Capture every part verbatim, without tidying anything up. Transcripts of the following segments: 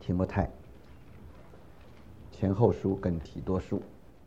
提摩太前后书跟提多书。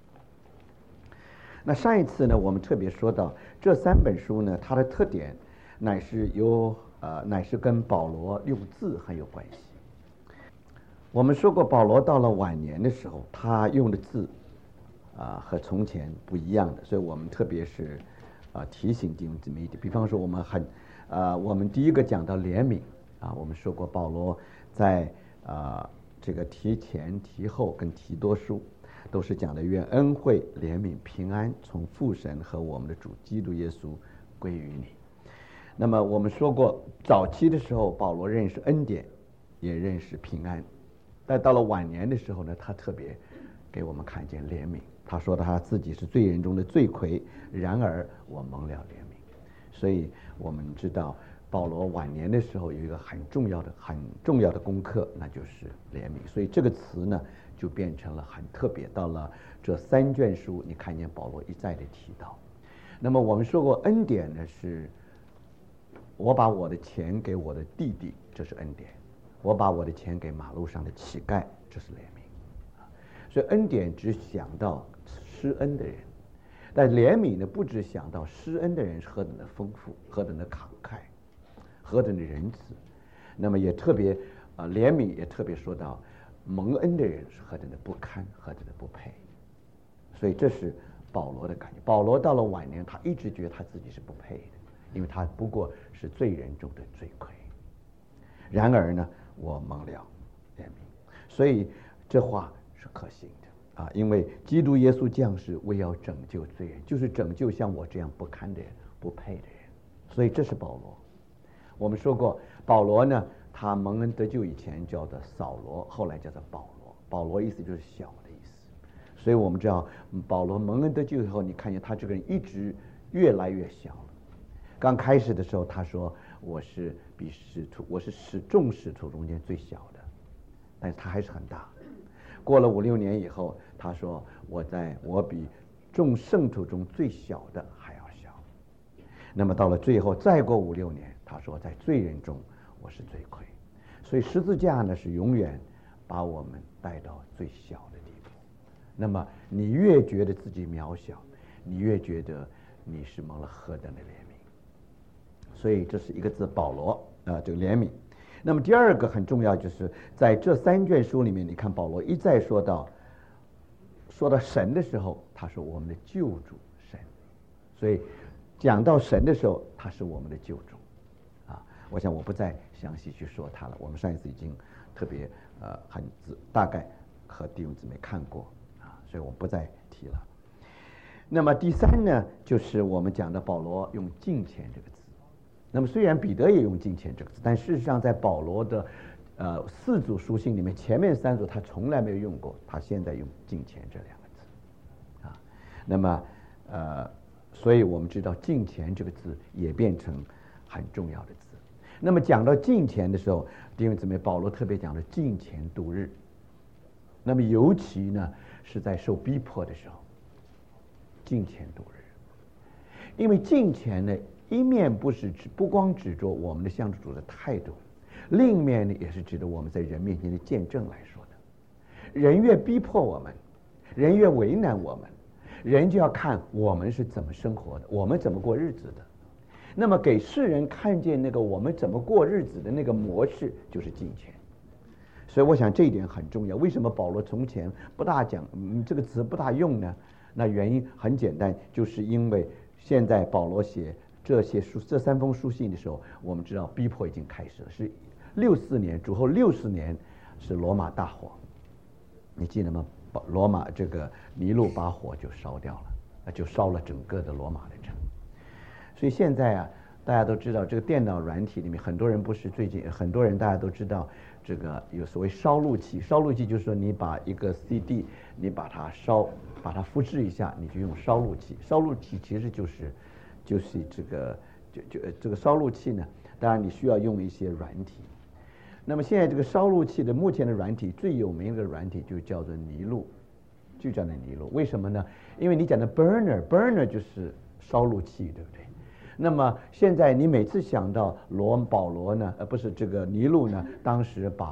那上一次呢，我们特别说到这三本书呢，它的特点乃是由呃乃是跟保罗用字很有关系。我们说过，保罗到了晚年的时候，他用的字啊、呃、和从前不一样的，所以我们特别是啊、呃、提醒弟兄姊妹一点。比方说，我们很呃我们第一个讲到怜悯啊，我们说过保罗在啊、呃、这个提前、提后跟提多书都是讲的愿恩惠、怜悯、平安从父神和我们的主基督耶稣归于你。那么我们说过，早期的时候保罗认识恩典，也认识平安，但到了晚年的时候呢，他特别给我们看见怜悯。他说他自己是罪人中的罪魁，然而我蒙了怜悯。所以我们知道保罗晚年的时候有一个很重要的很重要的功课，那就是怜悯。所以这个词呢就变成了很特别。到了这三卷书，你看见保罗一再的提到。那么我们说过，恩典呢是我把我的钱给我的弟弟，这是恩典；我把我的钱给马路上的乞丐，这是怜悯。所以恩典只想到施恩的人，但怜悯呢不只想到施恩的人是何等的丰富，何等的慷慨，何等的仁慈。那么也特别啊、呃，怜悯也特别说到蒙恩的人是何等的不堪，何等的不配。所以这是保罗的感觉。保罗到了晚年，他一直觉得他自己是不配的，因为他不过是罪人中的罪魁。然而呢，我蒙了怜悯。所以这话是可信的啊，因为基督耶稣降世为要拯救罪人，就是拯救像我这样不堪的人、不配的人。所以这是保罗。我们说过，保罗呢，他蒙恩得救以前叫做扫罗，后来叫做保罗。保罗意思就是小的意思。所以我们知道，保罗蒙恩得救以后，你看见他这个人一直越来越小了。刚开始的时候，他说我是比使徒，我是使众使徒中间最小的，但是他还是很大。过了五六年以后，他说我在我比众圣徒中最小的还要小。那么到了最后，再过五六年，他说在罪人中我是最亏。所以十字架呢是永远把我们带到最小的地步。那么你越觉得自己渺小，你越觉得你是蒙了何等的怜悯。所以这是一个字，保罗啊、呃，这个怜悯。那么第二个很重要，就是在这三卷书里面，你看保罗一再说到说到神的时候，他说我们的救主神。所以讲到神的时候，他是我们的救主啊。我想我不再详细去说他了，我们上一次已经特别呃很大概和弟兄姊妹看过啊，所以我不再提了。那么第三呢，就是我们讲的保罗用敬虔这个字。那么虽然彼得也用敬虔这个字，但事实上在保罗的呃四组书信里面，前面三组他从来没有用过，他现在用敬虔这两个字啊。那么呃，所以我们知道敬虔这个字也变成很重要的字。那么讲到敬虔的时候，弟兄姊妹，保罗特别讲了敬虔度日。那么尤其呢是在受逼迫的时候，敬虔度日。因为敬虔呢，一面不是指不光指着我们的向主的态度，另一面呢也是指着我们在人面前的见证来说的。人越逼迫我们，人越为难我们，人就要看我们是怎么生活的，我们怎么过日子的。那么给世人看见那个我们怎么过日子的那个模式，就是敬虔。所以我想这一点很重要。为什么保罗从前不大讲、嗯、这个词不大用呢？那原因很简单，就是因为现在保罗写这些书这三封书信的时候，我们知道逼迫已经开始了，是六四年主后六四年是罗马大火，你记得吗？罗马这个尼禄把火就烧掉了，那就烧了整个的罗马的城。所以现在啊，大家都知道这个电脑软体里面，很多人不是最近很多人大家都知道这个有所谓烧录器。烧录器就是说你把一个 C D 你把它烧把它复制一下，你就用烧录器。烧录器其实就是就是这个就就这个烧录器呢，当然你需要用一些软体。那么现在这个烧录器的目前的软体最有名的软体就叫做尼禄，就叫做尼禄。为什么呢？因为你讲的 burner burner 就是烧录器，对不对？那么现在你每次想到罗保罗呢，呃，不是这个尼禄呢，当时把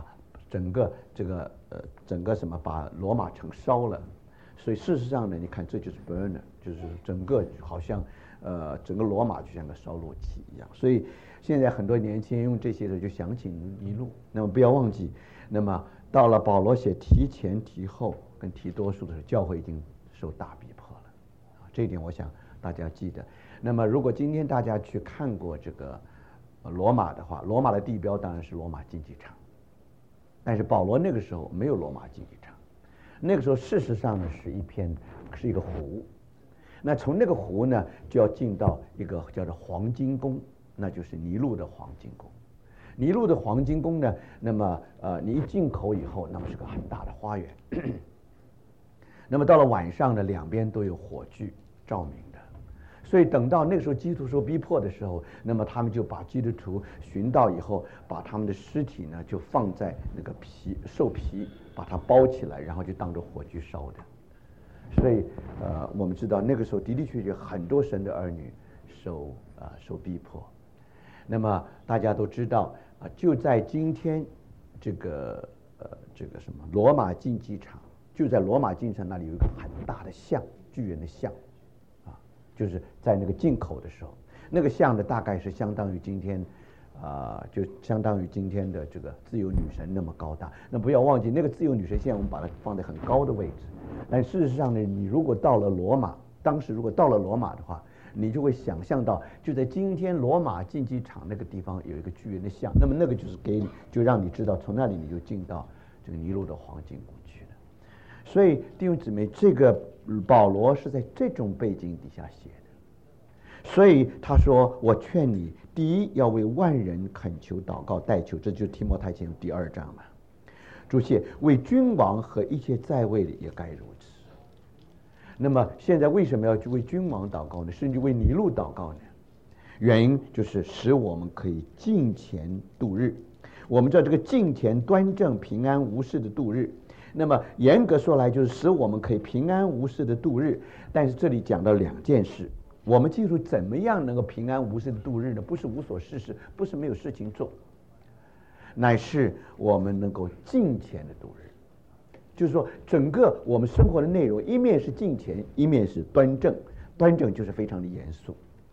整个这个呃整个什么把罗马城烧了。所以事实上呢，你看这就是 burner， 就是整个好像呃整个罗马就像个烧炉器一样。所以现在很多年轻人用这些的就想起尼禄。那么不要忘记，那么到了保罗写提前提后跟提多书的时候，教会已经受大逼迫了，这一点我想大家记得。那么如果今天大家去看过这个罗马的话，罗马的地标当然是罗马竞技场，但是保罗那个时候没有罗马竞技场，那个时候事实上呢是一片是一个湖，那从那个湖呢就要进到一个叫做黄金宫，那就是尼禄的黄金宫。尼禄的黄金宫呢，那么呃你一进口以后，那么是个很大的花园。那么到了晚上呢，两边都有火炬照明的，所以等到那个时候基督徒受逼迫的时候，那么他们就把基督徒寻到以后，把他们的尸体呢就放在那个皮兽皮把它包起来，然后就当着火炬烧的。所以呃我们知道那个时候的的确确很多神的儿女受啊、呃、受逼迫。那么大家都知道啊、呃，就在今天这个呃这个什么罗马竞技场。就在罗马竞技场那里有一个很大的像，巨人的像，啊，就是在那个进口的时候，那个像呢大概是相当于今天，啊、呃，就相当于今天的这个自由女神那么高大。那不要忘记，那个自由女神现在我们把它放在很高的位置，但事实上呢，你如果到了罗马，当时如果到了罗马的话，你就会想象到，就在今天罗马竞技场那个地方有一个巨人的像，那么那个就是给你，就让你知道，从那里你就进到这个尼禄的黄金宫。所以弟兄姊妹，这个保罗是在这种背景底下写的，所以他说：“我劝你，第一要为万人恳求、祷告、代求。”这就是提摩太前书第二章嘛。注解：为君王和一切在位的也该如此。那么现在为什么要去为君王祷告呢？甚至为尼禄祷告呢？原因就是使我们可以敬虔度日。我们知道这个敬虔、端正、平安无事的度日。那么严格说来，就是使我们可以平安无事的度日。但是这里讲到两件事，我们记住怎么样能够平安无事的度日呢？不是无所事事，不是没有事情做，乃是我们能够敬虔的度日。就是说，整个我们生活的内容，一面是敬虔，一面是端正。端正就是非常的严肃，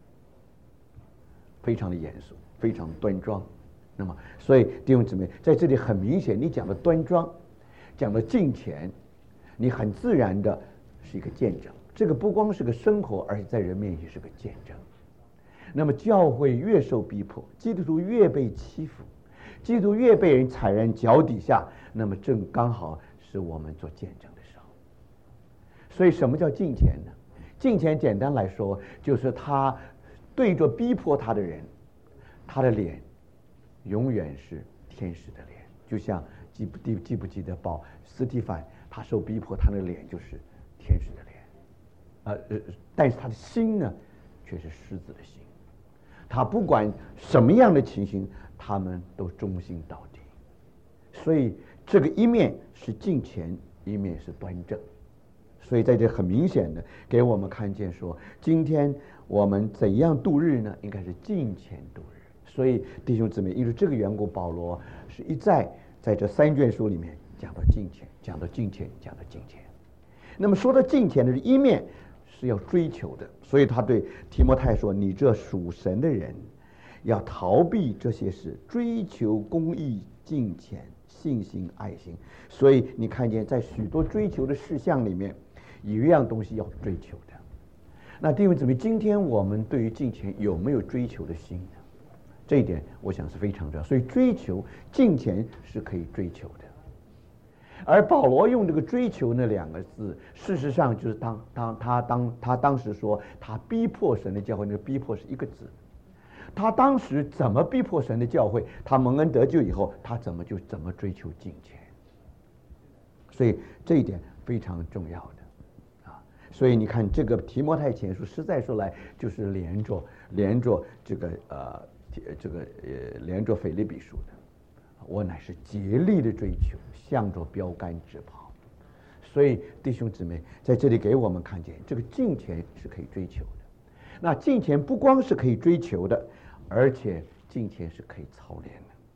非常的严肃，非常端庄。那么，所以弟兄姊妹，在这里很明显，你讲的端庄。讲到敬虔，你很自然的是一个见证，这个不光是个生活，而且在人面前是个见证。那么教会越受逼迫，基督徒越被欺负，基督徒越被人踩人脚底下，那么正刚好是我们做见证的时候。所以什么叫敬虔呢？敬虔简单来说，就是他对着逼迫他的人，他的脸永远是天使的脸，就像记不记记不记得保斯蒂凡他受逼迫，他的脸就是天使的脸，呃呃，但是他的心呢，却是狮子的心。他不管什么样的情形，他们都忠心到底。所以这个一面是敬虔，一面是端正。所以在这很明显的给我们看见说，今天我们怎样度日呢？应该是敬虔度日。所以弟兄姊妹，因为这个缘故，保罗是一再在这三卷书里面讲到敬虔，讲到敬虔，讲到敬虔。那么说到敬虔的是一面是要追求的，所以他对提摩太说：“你这属神的人，要逃避这些事，追求公义、敬虔、信心、爱心。”所以你看见在许多追求的事项里面，有一样东西要追求的。那弟兄姊妹，今天我们对于敬虔有没有追求的心呢？这一点我想是非常重要。所以追求敬虔是可以追求的。而保罗用这个追求那两个字，事实上就是当当他当他当时说他逼迫神的教会，那个逼迫是一个字。他当时怎么逼迫神的教会？他蒙恩得救以后，他怎么就怎么追求敬虔。所以这一点非常重要的啊。所以你看这个提摩太前书，实在说来就是连着连着这个呃这个呃连着腓立比书的。我乃是竭力的追求，向着标杆直跑。所以弟兄姊妹在这里给我们看见，这个敬虔是可以追求的。那敬虔不光是可以追求的，而且敬虔是可以操练的。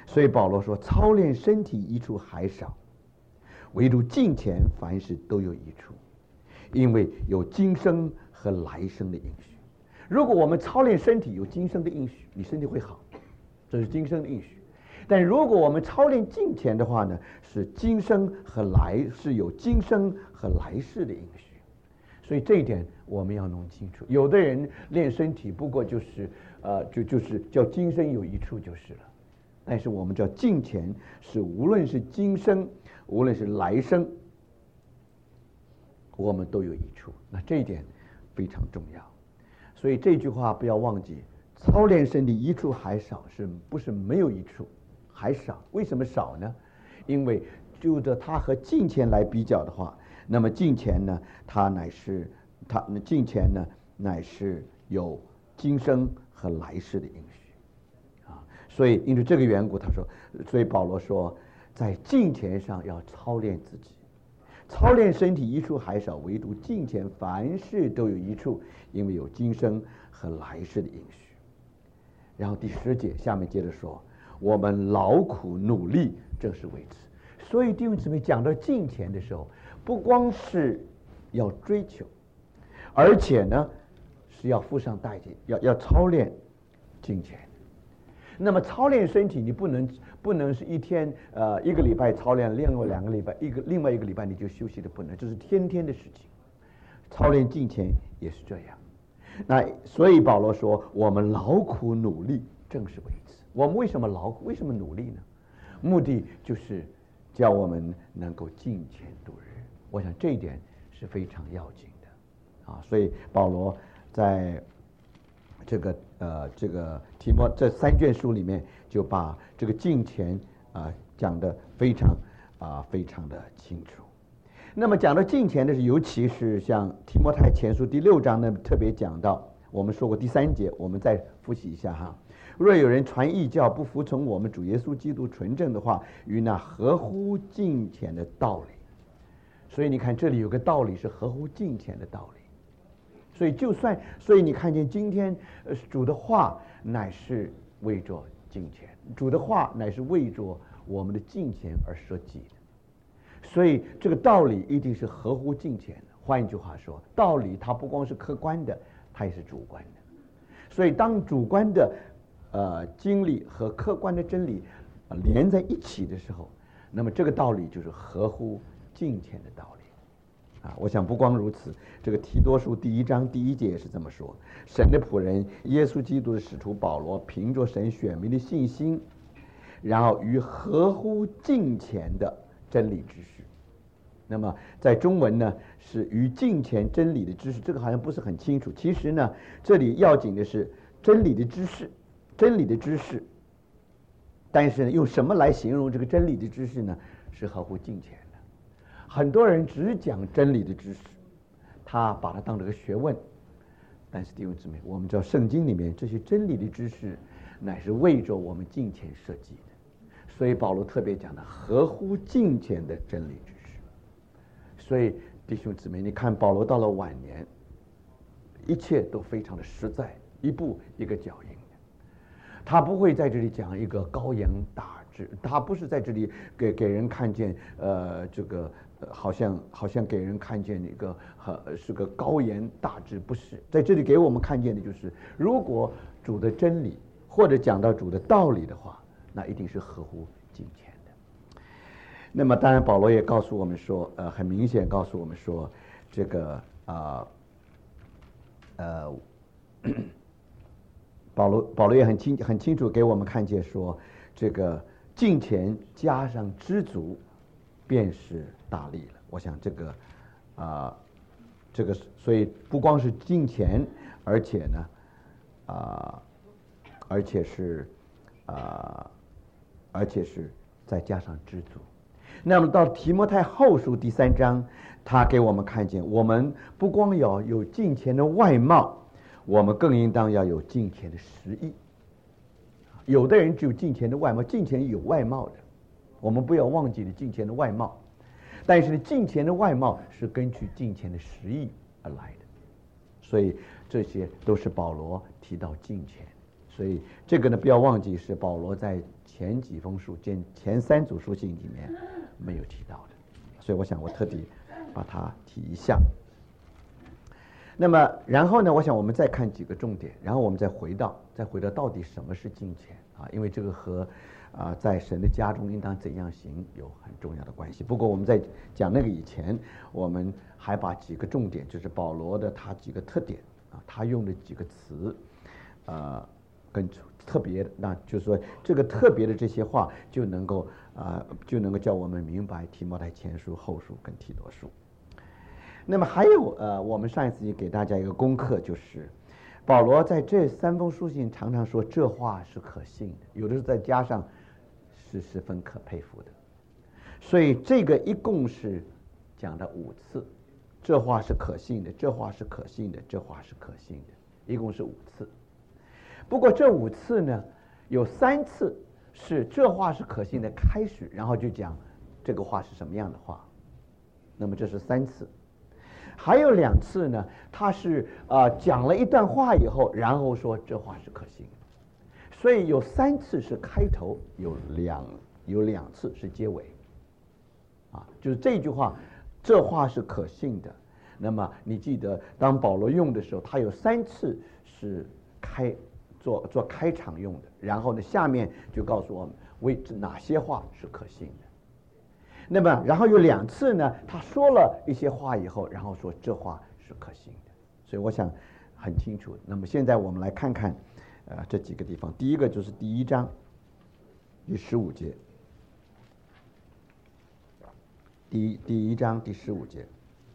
所以保罗说，操练身体益处还少，唯独敬虔凡事都有益处，因为有今生和来生的应许。如果我们操练身体有今生的应许，你身体会好，这是今生的应许。但如果我们操练敬虔的话呢，是今生和来是有今生和来世的应许。所以这一点我们要弄清楚。有的人练身体不过就是呃就就是叫今生有益处就是了，但是我们叫敬虔是无论是今生无论是来生，我们都有益处。那这一点非常重要。所以这句话不要忘记，操练身体益处还少，是不是没有益处？还少。为什么少呢？因为就着它和敬虔来比较的话，那么敬虔呢，它乃是它敬虔呢，乃是有今生和来世的应许啊。所以因为这个缘故，他说，所以保罗说，在敬虔上要操练自己。操练身体益处还少，唯独敬虔凡事都有益处，因为有今生和来世的应许。然后第十节下面接着说，我们劳苦努力，正是为此。所以弟兄姊妹，讲到敬虔的时候，不光是要追求，而且呢是要付上代价，要要操练敬虔。那么操练身体，你不能不能是一天呃一个礼拜操练，另外两个礼拜一个另外一个礼拜你就休息的，不能，这是天天的事情。操练敬虔也是这样。那所以保罗说，我们劳苦努力，正是为此。我们为什么劳苦？为什么努力呢？目的就是叫我们能够敬虔度日。我想这一点是非常要紧的啊。所以保罗在这个呃这个提摩这三卷书里面，就把这个敬虔啊讲得非常啊非常的清楚。那么讲到敬虔的是，尤其是像提摩太前书第六章呢，特别讲到，我们说过第三节，我们再复习一下哈。若有人传异教，不服从我们主耶稣基督纯正的话，与那合乎敬虔的道理。所以你看这里有个道理是合乎敬虔的道理。所以就算所以你看见今天呃主的话乃是为着敬虔，主的话乃是为着我们的敬虔而设计的。所以这个道理一定是合乎敬虔的。换一句话说，道理它不光是客观的，它也是主观的。所以当主观的呃经历和客观的真理、呃、连在一起的时候，那么这个道理就是合乎敬虔的道理。啊，我想不光如此，这个提多书第一章第一节也是这么说：神的仆人耶稣基督的使徒保罗，凭着神选民的信心，然后与合乎敬虔的真理知识。那么在中文呢是与敬虔真理的知识，这个好像不是很清楚。其实呢，这里要紧的是真理的知识，真理的知识。但是呢，用什么来形容这个真理的知识呢？是合乎敬虔。很多人只讲真理的知识，他把它当成个学问。但是弟兄姊妹，我们知道圣经里面这些真理的知识乃是为着我们敬虔设计的，所以保罗特别讲的合乎敬虔的真理知识。所以弟兄姊妹，你看保罗到了晚年，一切都非常的实在，一步一个脚印的。他不会在这里讲一个高言大志，他不是在这里给给人看见呃这个。好像好像给人看见一个呃是个高言大志，不是在这里给我们看见的就是，如果主的真理或者讲到主的道理的话，那一定是合乎敬虔的。那么当然保罗也告诉我们说，呃很明显告诉我们说，这个啊 呃, 呃保罗保罗也很清很清楚给我们看见说，这个敬虔加上知足便是大利了。我想这个啊、呃，这个所以不光是敬虔，而且呢啊、呃，而且是啊、呃，而且是再加上知足。那么到提摩太后书第三章，他给我们看见，我们不光要有敬虔的外貌，我们更应当要有敬虔的实意。有的人只有敬虔的外貌，敬虔有外貌的。我们不要忘记了敬虔的外貌，但是敬虔的外貌是根据敬虔的实意而来的，所以这些都是保罗提到敬虔。 所以这个呢，不要忘记是保罗在前几封书、前前三组书信里面没有提到的，所以我想我特地把它提一下。那么，然后呢，我想我们再看几个重点，然后我们再回到，再回到到底什么是金钱啊？因为这个和啊在神的家中应当怎样行有很重要的关系。不过我们在讲那个以前，我们还把几个重点，就是保罗的他几个特点啊，他用的几个词，呃。跟特别的，那就是说，这个特别的这些话就能够啊、呃，就能够叫我们明白提摩太前书、后书跟提多书。那么还有呃，我们上一次也给大家一个功课，就是保罗在这三封书信常常说这话是可信的，有的时候再加上是十分可佩服的，所以这个一共是讲了五次，这话是可信的，这话是可信的，这话是可信的，一共是五次。不过这五次呢，有三次是这话是可信的开始，然后就讲这个话是什么样的话，那么这是三次。还有两次呢，他是呃讲了一段话以后，然后说这话是可信的，所以有三次是开头，有两有两次是结尾，啊，就是这句话，这话是可信的。那么你记得，当保罗用的时候，他有三次是开。做做开场用的，然后呢，下面就告诉我们为哪些话是可信的。那么，然后有两次呢，他说了一些话以后，然后说这话是可信的。所以我想很清楚。那么现在我们来看看，呃，这几个地方。第一个就是第一章第十五节，第一第一章第十五节。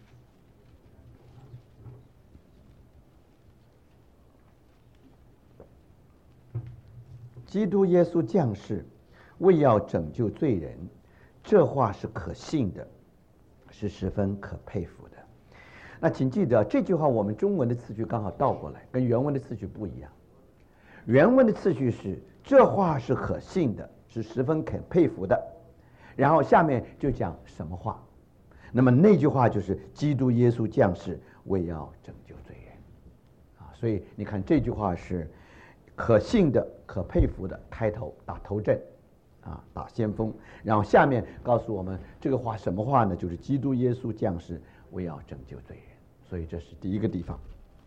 基督耶稣降世，为要拯救罪人，这话是可信的，是十分可佩服的。那请记得这句话，我们中文的次序刚好倒过来，跟原文的次序不一样。原文的次序是这话是可信的，是十分可佩服的，然后下面就讲什么话。那么那句话就是基督耶稣降世，为要拯救罪人啊。所以你看这句话是可信的、可佩服的，开头打头阵，啊，打先锋，然后下面告诉我们这个话什么话呢？就是基督耶稣降世，为要拯救罪人。所以这是第一个地方。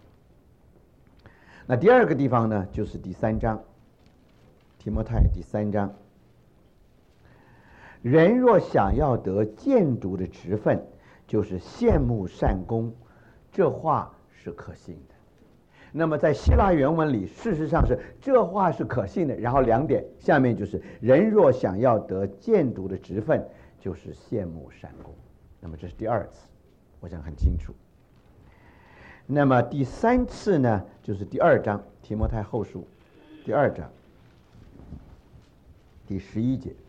那第二个地方呢，就是第三章，提摩太第三章。人若想要得建筑的职分，就是羡慕善功，这话是可信的。那么在希腊原文里，事实上是这话是可信的，然后两点，下面就是人若想要得建筑的职分，就是羡慕善功。那么这是第二次，我想很清楚。那么第三次呢，就是第二章提摩太后书第二章第十一节。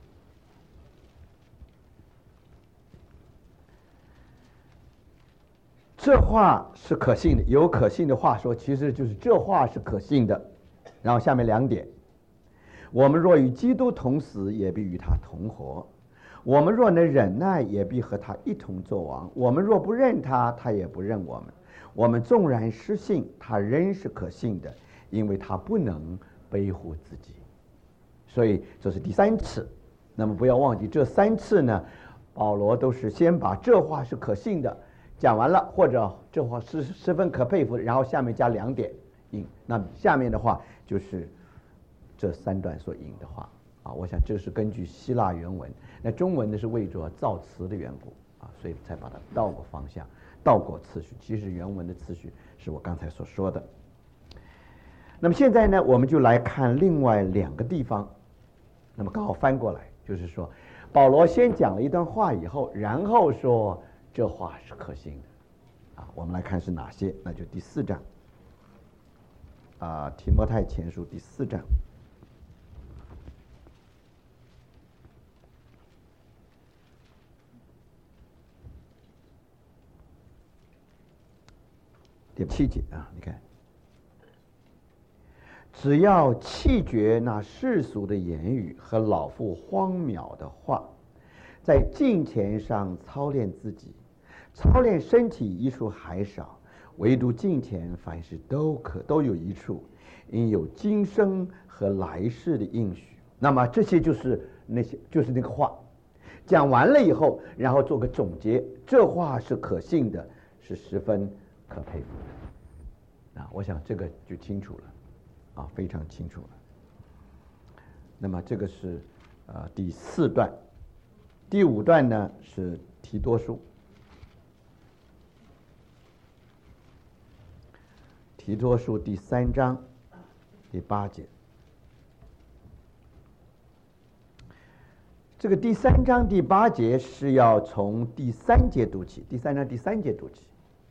这话是可信的，有可信的话说，其实就是这话是可信的。然后下面两点，我们若与基督同死，也必与他同活；我们若能忍耐，也必和他一同作王；我们若不认他，他也不认我们。我们纵然失信，他仍是可信的，因为他不能背负自己。所以这是第三次。那么不要忘记，这三次呢，保罗都是先把这话是可信的讲完了，或者这话是十分可佩服的，然后下面加两点引。那下面的话就是这三段所引的话啊，我想这是根据希腊原文，那中文呢是为着造词的缘故啊，所以才把它倒过方向，倒过次序。其实原文的次序是我刚才所说的。那么现在呢，我们就来看另外两个地方。那么刚好翻过来，就是说保罗先讲了一段话以后，然后说这话是可信的啊。我们来看是哪些，那就第四章啊，提摩太前书第四章第七节啊，你看，只要弃绝那世俗的言语和老妇荒渺的话，在敬虔上操练自己，操练身体益处还少，唯独敬虔凡事都可都有益处， 应有今生和来世的应许。那么这些就是那些就是那个话，讲完了以后，然后做个总结，这话是可信的，是十分可佩服的。啊，我想这个就清楚了，啊，非常清楚了。那么这个是呃第四段，第五段呢是提多书。提多书第三章第八节，这个第三章第八节是要从第三节读起，第三章第三节读起。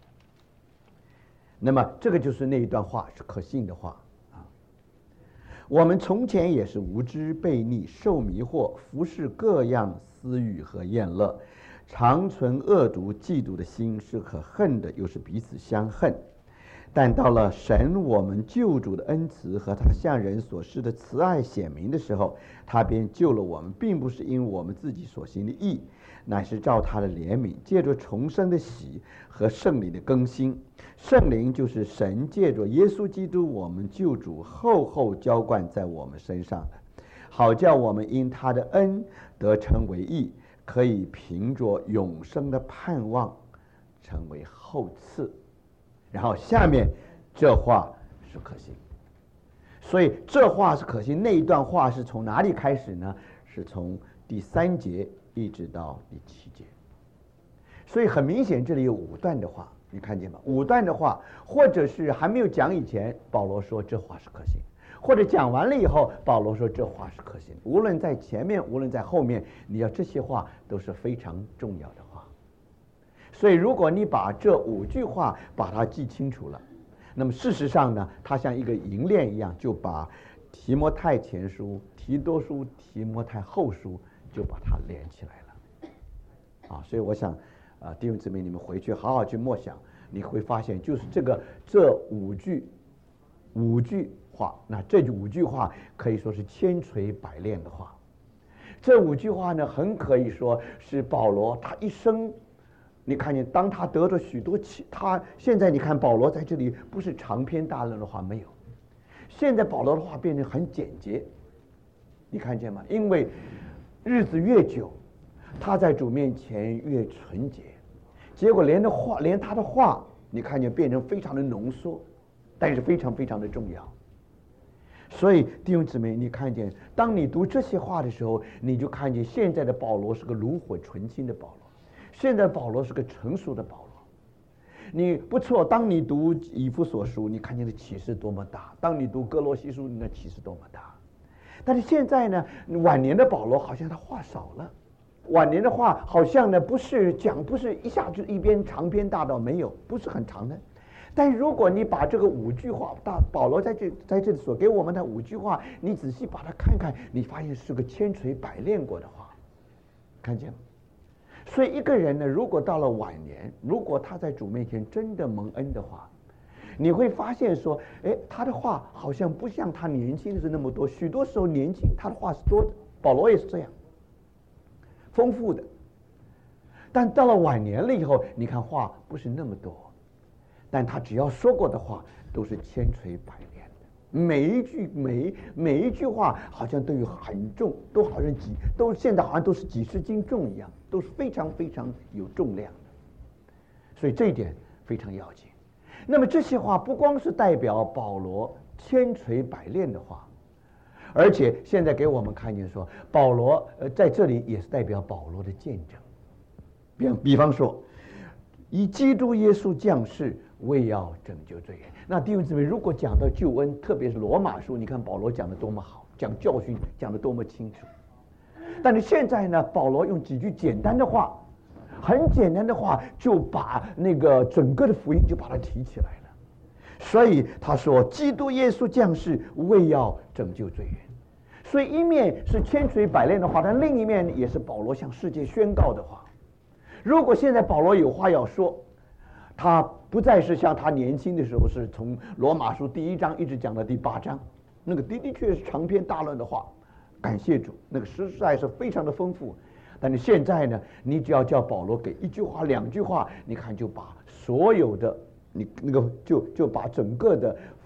那么这个就是那一段话是可信的话啊。我们从前也是无知悖逆，受迷惑，服侍各样私欲和厌乐，常存恶毒嫉妒的心，是可恨的，又是彼此相恨。但到了神我们救主的恩慈和他向人所施的慈爱显明的时候，他便救了我们，并不是因我们自己所行的义，乃是照他的怜悯，借着重生的喜和圣灵的更新。圣灵就是神借着耶稣基督我们救主厚厚浇灌在我们身上的，好叫我们因他的恩得称为义，可以凭着永生的盼望成为后赐。然后下面这话是可信，所以这话是可信。那一段话是从哪里开始呢？是从第三节一直到第七节。所以很明显这里有五段的话，你看见吗？五段的话，或者是还没有讲以前，保罗说这话是可信，或者讲完了以后，保罗说这话是可信。无论在前面，无论在后面，你要这些话都是非常重要的话。所以如果你把这五句话把它记清楚了，那么事实上呢，它像一个银链一样，就把提摩太前书、提多书、提摩太后书就把它连起来了啊。所以我想啊，弟兄姊妹，你们回去好好去默想，你会发现就是这个这五句五句话，那这五句话可以说是千锤百炼的话。这五句话呢，很可以说是保罗他一生，你看见当他得着许多启，他现在你看保罗在这里不是长篇大论的话，没有，现在保罗的话变得很简洁，你看见吗？因为日子越久，他在主面前越纯洁，结果连的话连他的话你看见变成非常的浓缩，但是非常非常的重要。所以弟兄姊妹，你看见当你读这些话的时候，你就看见现在的保罗是个炉火纯青的保罗，现在保罗是个成熟的保罗。你不错，当你读以弗所书，你看见的启示多么大；当你读哥罗西书，那启示多么大。但是现在呢，晚年的保罗好像他话少了，晚年的话好像呢不是讲，不是一下就一边长篇大道，没有，不是很长的。但如果你把这个五句话，大保罗在这在这里所给我们的五句话，你仔细把它看看，你发现是个千锤百炼过的话，看见吗？所以一个人呢，如果到了晚年，如果他在主面前真的蒙恩的话，你会发现说，哎，他的话好像不像他年轻的时候那么多，许多时候年轻他的话是多的，保罗也是这样，丰富的。但到了晚年了以后，你看话不是那么多，但他只要说过的话都是千锤百炼的，每一句每每一句话好像都有很重，都好像几都现在好像都是几十斤重一样，都是非常非常有重量的，所以这一点非常要紧。那么这些话不光是代表保罗千锤百炼的话，而且现在给我们看见说，保罗呃在这里也是代表保罗的见证。比比方说，以基督耶稣降世，为要拯救罪人。那弟兄姊妹，如果讲到救恩，特别是罗马书，你看保罗讲的多么好，讲教训讲的多么清楚。但是现在呢，保罗用几句简单的话，很简单的话，就把那个整个的福音就把它提起来了。所以他说，基督耶稣降世，为要拯救罪人。所以一面是千锤百炼的话，但另一面也是保罗向世界宣告的话。如果现在保罗有话要说，他不再是像他年轻的时候，是从罗马书第一章一直讲到第八章，那个的的确是长篇大论的话，感谢主，那个实在是非常的丰富。但是现在呢，你只要叫保罗给一句话两句话，你看就把所有的你那个就就把整个的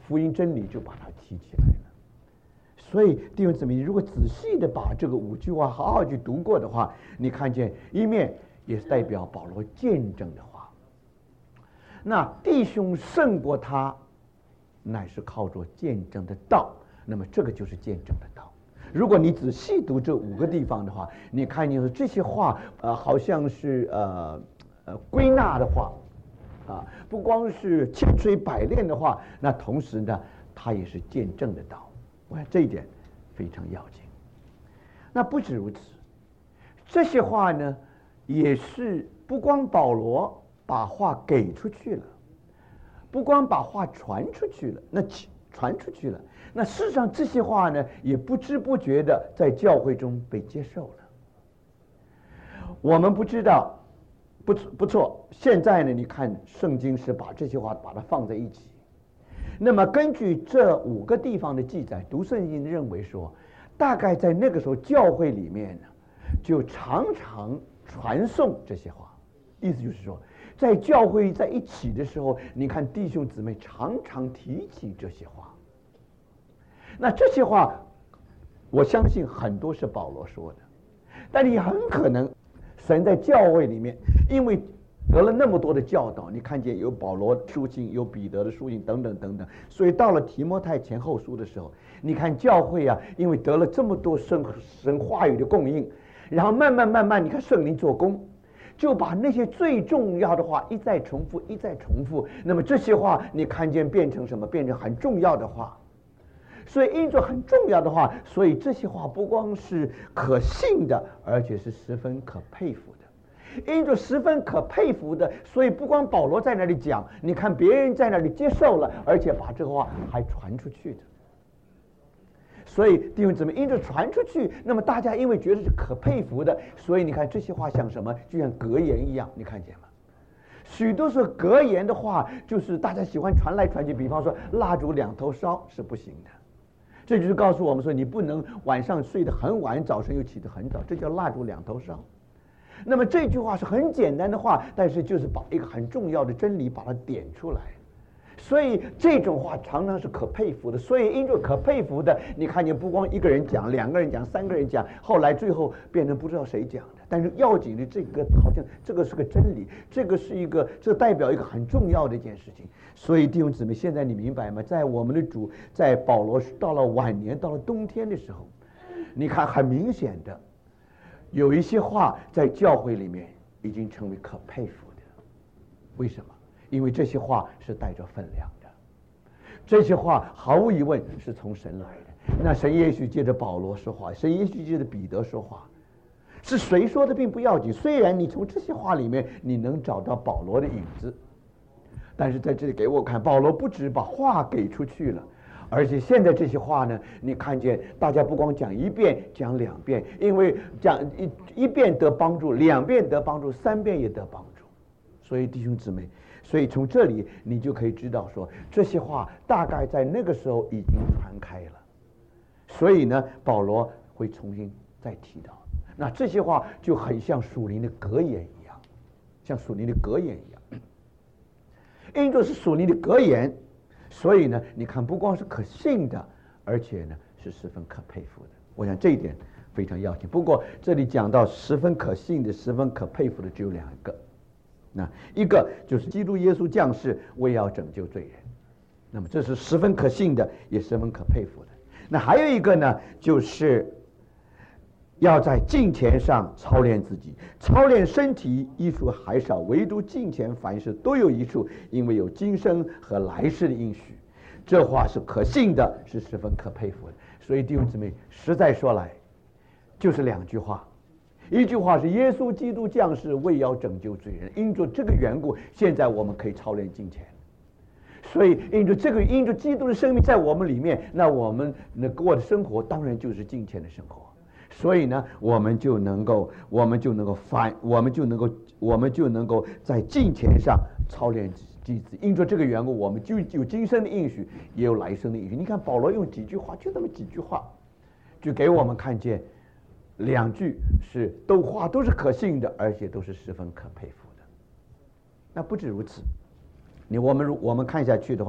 福音真理就把它提起来了。所以弟兄姊妹，如果仔细的把这个五句话好好去读过的话，你看见一面也是代表保罗见证的话。那弟兄胜过他，乃是靠着见证的道。那么这个就是见证的道。如果你仔细读这五个地方的话，你看见这些话，呃，好像是呃呃归纳的话，啊，不光是千锤百炼的话，那同时呢，它也是见证的道。我想这一点非常要紧。那不止如此，这些话呢，也是不光保罗把话给出去了，不光把话传出去了，那传出去了，那事实上这些话呢，也不知不觉的在教会中被接受了。我们不知道，不不错。现在呢，你看圣经是把这些话把它放在一起。那么根据这五个地方的记载，读圣经认为说，大概在那个时候教会里面呢，就常常传颂这些话。意思就是说，在教会在一起的时候，你看弟兄姊妹常常提起这些话。那这些话，我相信很多是保罗说的，但也很可能神在教会里面，因为得了那么多的教导，你看见有保罗的书信，有彼得的书信等等等等，所以到了提摩太前后书的时候，你看教会啊，因为得了这么多神神话语的供应，然后慢慢慢慢，你看圣灵做工，就把那些最重要的话一再重复，一再重复。那么这些话，你看见变成什么？变成很重要的话。所以因着很重要的话，所以这些话不光是可信的，而且是十分可佩服的。因着十分可佩服的，所以不光保罗在那里讲，你看别人在那里接受了，而且把这个话还传出去的。所以弟兄姊妹，因着传出去，那么大家因为觉得是可佩服的，所以你看这些话像什么？就像格言一样，你看见吗？许多是格言的话，就是大家喜欢传来传去。比方说，蜡烛两头烧是不行的。这就是告诉我们说，你不能晚上睡得很晚，早晨又起得很早，这叫蜡烛两头烧。那么这句话是很简单的话，但是就是把一个很重要的真理把它点出来。所以这种话常常是可佩服的。所以因着可佩服的，你看见不光一个人讲，两个人讲，三个人讲，后来最后变成不知道谁讲的。但是要紧的这个好像这个是个真理，这个是一个，这代表一个很重要的一件事情。所以弟兄姊妹，现在你明白吗？在我们的主，在保罗到了晚年，到了冬天的时候，你看很明显的，有一些话在教会里面已经成为可佩服的。为什么？因为这些话是带着分量的，这些话毫无疑问是从神来的。那神也许借着保罗说话，神也许借着彼得说话，是谁说的并不要紧。虽然你从这些话里面你能找到保罗的影子，但是在这里给我看，保罗不止把话给出去了，而且现在这些话呢，你看见大家不光讲一遍，讲两遍，因为讲一一遍得帮助，两遍得帮助，三遍也得帮助。所以弟兄姊妹，所以从这里你就可以知道说，这些话大概在那个时候已经传开了。所以呢，保罗会重新再提到，那这些话就很像属灵的格言一样，像属灵的格言一样。因着是属灵的格言，所以呢，你看不光是可信的，而且呢是十分可佩服的。我想这一点非常要紧。不过这里讲到十分可信的、十分可佩服的只有两个，那一个就是基督耶稣降世为要拯救罪人，那么这是十分可信的，也十分可佩服的。那还有一个呢，就是要在敬虔上操练自己，操练身体益处还少，唯独敬虔凡事都有益处，因为有今生和来世的应许。这话是可信的，是十分可佩服的。所以弟兄姊妹，实在说来就是两句话，一句话是耶稣基督降世为要拯救罪人，因着这个缘故，现在我们可以操练敬虔。所以因着这个，因着基督的生命在我们里面，那我们那过的生活当然就是敬虔的生活。所以呢，我们就能够，我们就能够反，我们就能够，我们就能够在敬虔上操练己子。因着这个缘故，我们就有今生的应许，也有来生的应许。你看保罗用几句话，就这么几句话，就给我们看见两句是都话都是可信的，而且都是十分可佩服的。那不止如此，你我们我们看下去的话，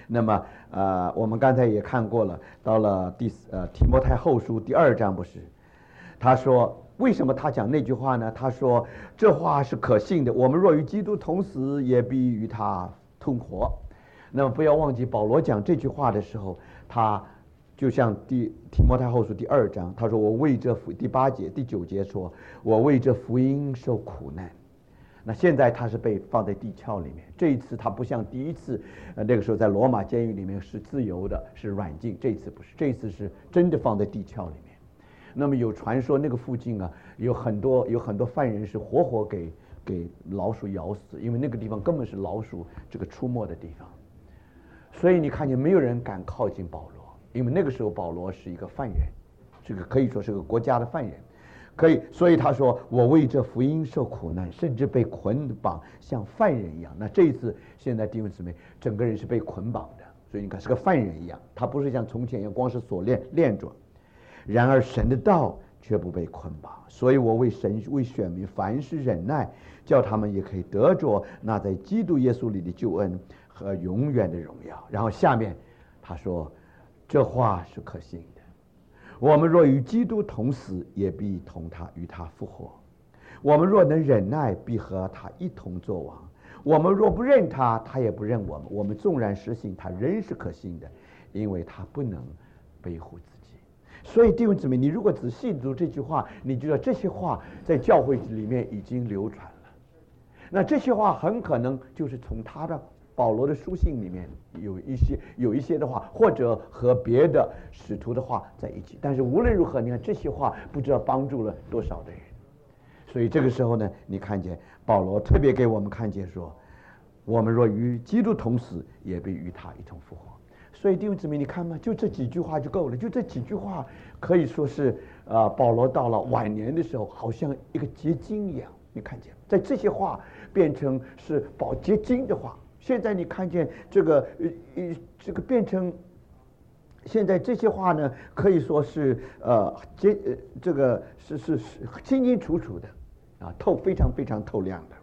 那么呃，我们刚才也看过了，到了第呃提摩太后书第二章不是，他说为什么他讲那句话呢？他说这话是可信的，我们若与基督同死，也必与他同活。那么不要忘记保罗讲这句话的时候，他就像第提摩太后书第二章，他说我为这福第八节第九节说，我为这福音受苦难。那现在他是被放在地壳里面，这一次他不像第一次，呃，那个时候在罗马监狱里面是自由的，是软禁，这次不是，这次是真的放在地壳里面。那么有传说那个附近啊，有很多有很多犯人是活活给给老鼠咬死，因为那个地方根本是老鼠这个出没的地方。所以你看见没有人敢靠近保罗，因为那个时候保罗是一个犯人，这个可以说是个国家的犯人。可以，所以他说我为这福音受苦难，甚至被捆绑，像犯人一样。那这一次，现在弟兄姊妹，整个人是被捆绑的，所以你看是个犯人一样，他不是像从前一样光是锁链链着。然而神的道却不被捆绑，所以我为神为选民凡事忍耐，叫他们也可以得着那在基督耶稣里的救恩和永远的荣耀。然后下面他说，这话是可信的。我们若与基督同死，也必同他与他复活。我们若能忍耐，必和他一同作王。我们若不认他，他也不认我们。我们纵然实信，他仍是可信的，因为他不能背负自己。所以弟兄姊妹，你如果仔细读这句话，你知道这些话在教会里面已经流传了。那这些话很可能就是从他的保罗的书信里面有一些有一些的话，或者和别的使徒的话在一起。但是无论如何，你看这些话不知道帮助了多少的人。所以这个时候呢，你看见保罗特别给我们看见说，我们若与基督同死，也必与他一同复活。所以弟兄姊妹，你看嘛，就这几句话就够了。就这几句话可以说是呃，保罗到了晚年的时候，好像一个结晶一样。你看见，在这些话变成是保结晶的话。现在你看见这个呃呃这个变成，现在这些话呢，可以说是呃这呃这个是是是清清楚楚的啊，透非常非常透亮的。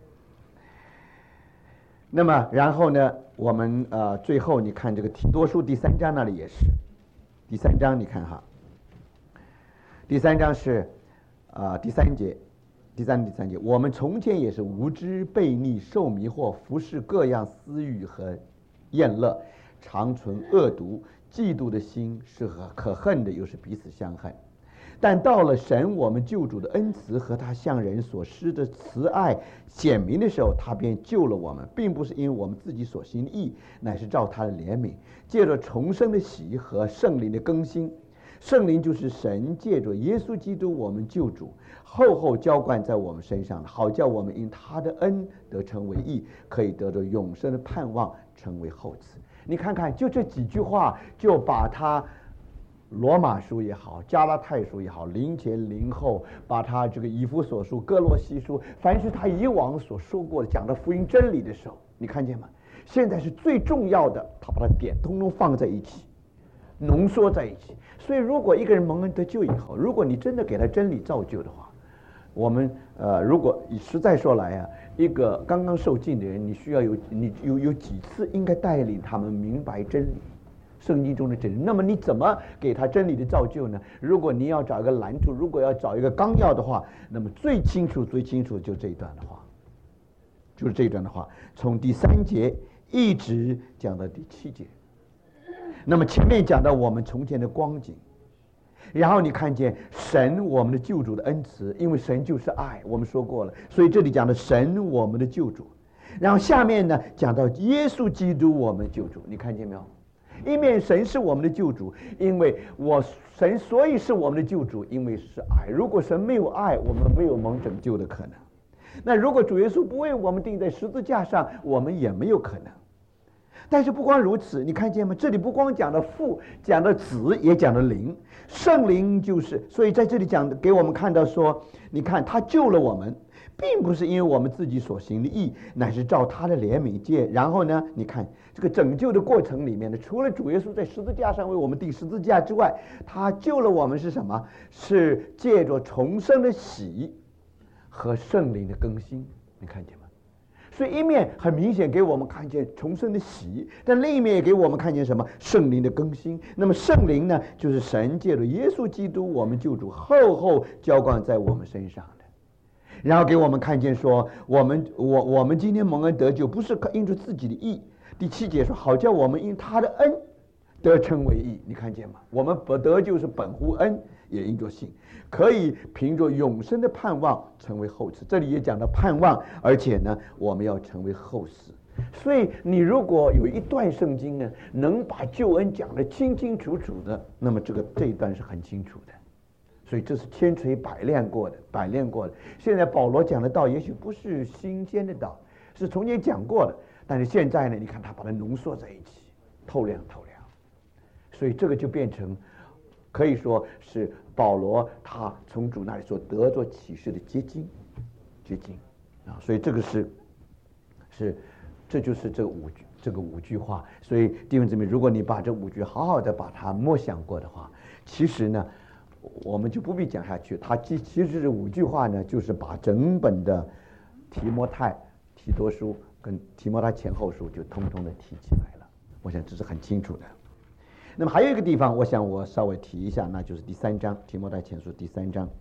那么然后呢，我们呃最后你看这个提多书第三章那里也是，第三章你看哈，第三章是啊、呃、第三节。第三第三节，我们从前也是无知悖逆，受迷惑，服侍各样私欲和厌乐，常存恶毒，嫉妒的心是可恨的，又是彼此相恨。但到了神我们救主的恩慈和他向人所施的慈爱显明的时候，他便救了我们，并不是因为我们自己所行的义，乃是照他的怜悯，借着重生的喜和圣灵的更新。圣灵就是神借着耶稣基督我们救主厚厚浇灌在我们身上，好叫我们因他的恩得成为义，可以得着永生的盼望，成为后嗣。你看看，就这几句话，就把他罗马书也好，加拉太书也好，临前临后，把他这个以弗所书、哥罗西书，凡是他以往所说过的讲的福音真理的时候，你看见吗？现在是最重要的，他把它点通通放在一起，浓缩在一起。所以如果一个人蒙恩得救以后，如果你真的给他真理造就的话，我们呃，如果实在说来啊，一个刚刚受浸的人，你需要有你有有几次应该带领他们明白真理，圣经中的真理。那么你怎么给他真理的造就呢？如果你要找一个蓝图，如果要找一个纲要的话，那么最清楚最清楚就这一段的话，就是这一段的话，从第三节一直讲到第七节。那么前面讲到我们从前的光景，然后你看见神我们的救主的恩慈，因为神就是爱，我们说过了，所以这里讲的神我们的救主。然后下面呢讲到耶稣基督我们救主，你看见没有？一面神是我们的救主，因为我神所以是我们的救主，因为是爱。如果神没有爱，我们没有蒙拯救的可能。那如果主耶稣不为我们钉在十字架上，我们也没有可能。但是不光如此，你看见吗？这里不光讲的父，讲的子，也讲的灵。圣灵就是，所以在这里讲给我们看到说，你看他救了我们，并不是因为我们自己所行的义，乃是照他的怜悯借。然后呢，你看这个拯救的过程里面呢，除了主耶稣在十字架上为我们钉十字架之外，他救了我们是什么？是借着重生的喜和圣灵的更新。你看见吗？ 所以一面很明显给我们看见重生的喜，但另一面也给我们看见什么？圣灵的更新。那么圣灵呢，就是神借着耶稣基督我们救主厚厚浇灌在我们身上的，然后给我们看见说，我们我我们今天蒙恩得救，不是因着自己的义。第七节说，好叫我们因他的恩得称为义。你看见吗？我们不得救是本乎恩，也因着信，可以凭着永生的盼望成为后嗣。这里也讲到盼望，而且呢，我们要成为后嗣。所以你如果有一段圣经呢，能把救恩讲得清清楚楚的，那么这个这一段是很清楚的。所以这是千锤百炼过的，百炼过的。现在保罗讲的道，也许不是新鲜的道，是从前讲过的，但是现在呢，你看他把它浓缩在一起，透亮透亮。所以这个就变成，可以说是保罗他从主那里所得着启示的结晶，结晶啊。所以这个是，是，这就是这五句这个五句话。所以弟兄姊妹，如果你把这五句好好的把它默想过的话，其实呢，我们就不必讲下去。它其其实这五句话呢，就是把整本的提摩太、提多书跟提摩太前后书就通通的提起来了。我想这是很清楚的。那么还有一个地方，我想我稍微提一下，那就是第三章，提摩太前书第三章。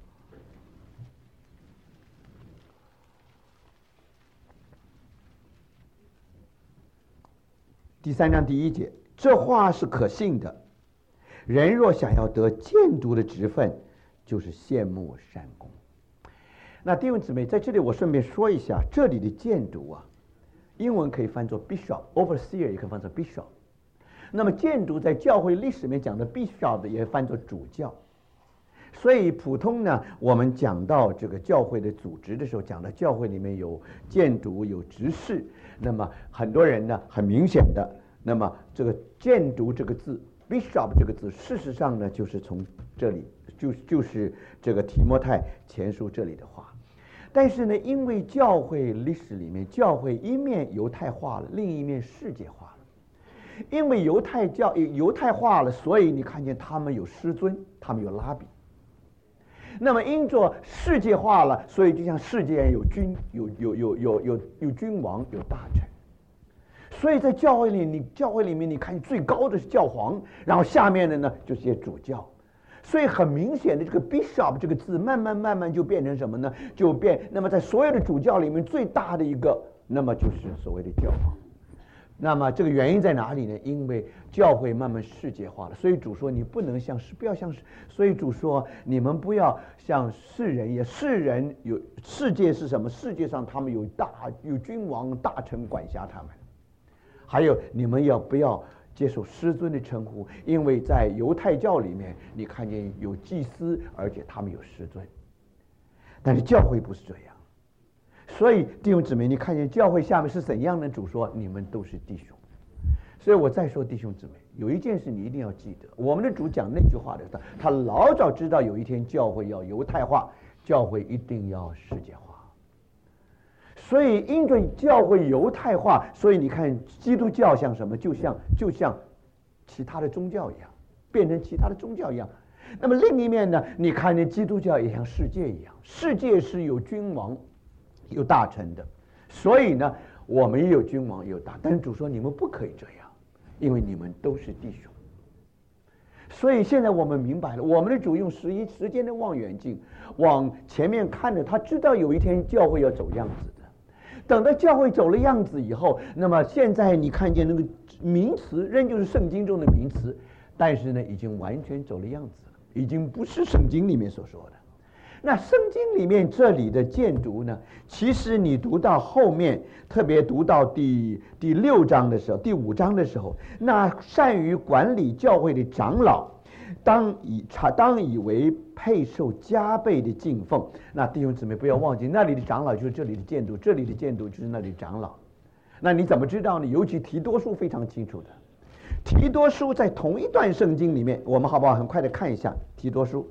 第三章第一节，这话是可信的。人若想要得监督的职分，就是羡慕善功。那弟兄姊妹，在这里我顺便说一下，这里的监督啊，英文可以翻作 bishop，overseer 也可以翻作 bishop。那么监督在教会历史里面讲的 bishop 也翻作主教。所以普通呢，我们讲到这个教会的组织的时候，讲到教会里面有监督有执事，那么很多人呢，很明显的，那么这个监督这个字 bishop 这个字，事实上呢，就是从这里就就是这个提摩太前书这里的话。但是呢，因为教会历史里面，教会一面犹太化了，另一面世界化了。因为犹太教犹太化了，所以你看见他们有师尊，他们有拉比。那么因着世界化了，所以就像世界有君有有有有有有君王有大臣。所以在教会里，你教会里面你看最高的是教皇，然后下面的呢就是些主教。所以很明显的，这个 bishop 这个字慢慢慢慢就变成什么呢？就变那么在所有的主教里面最大的一个，那么就是所谓的教皇。那么这个原因在哪里呢？因为教会慢慢世界化了，所以主说你不能像是不要像是，所以主说你们不要像世人也，世人有世界是什么？世界上他们有大有君王大臣管辖他们，还有你们要不要接受师尊的称呼？因为在犹太教里面，你看见有祭司，而且他们有师尊，但是教会不是这样。所以弟兄姊妹，你看见教会下面是怎样的？主说你们都是弟兄。所以我再说弟兄姊妹，有一件事你一定要记得，我们的主讲那句话的时候，他老早知道有一天教会要犹太化，教会一定要世界化。所以因着教会犹太化，所以你看基督教像什么？就像就像其他的宗教一样，变成其他的宗教一样。那么另一面呢，你看见基督教也像世界一样，世界是有君王有大臣的，所以呢，我们也有君王也有大，但是主说你们不可以这样，因为你们都是弟兄。所以现在我们明白了，我们的主用时一时间的望远镜往前面看着，他知道有一天教会要走样子的。等到教会走了样子以后，那么现在你看见那个名词仍旧是圣经中的名词，但是呢，已经完全走了样子了，已经不是圣经里面所说的。那圣经里面这里的监督呢，其实你读到后面，特别读到第第六章的时候，第五章的时候，那善于管理教会的长老，当以当以为配受加倍的敬奉。那弟兄姊妹不要忘记，那里的长老就是这里的监督，这里的监督就是那里的长老。那你怎么知道呢？尤其提多书非常清楚的，提多书在同一段圣经里面，我们好不好很快的看一下提多书。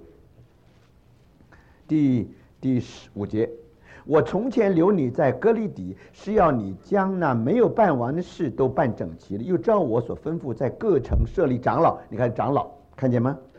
第第十五节，我从前留你在哥利底，是要你将那没有办完的事都办整齐了，又照我所吩咐在各城设立长老。你看长老看见吗？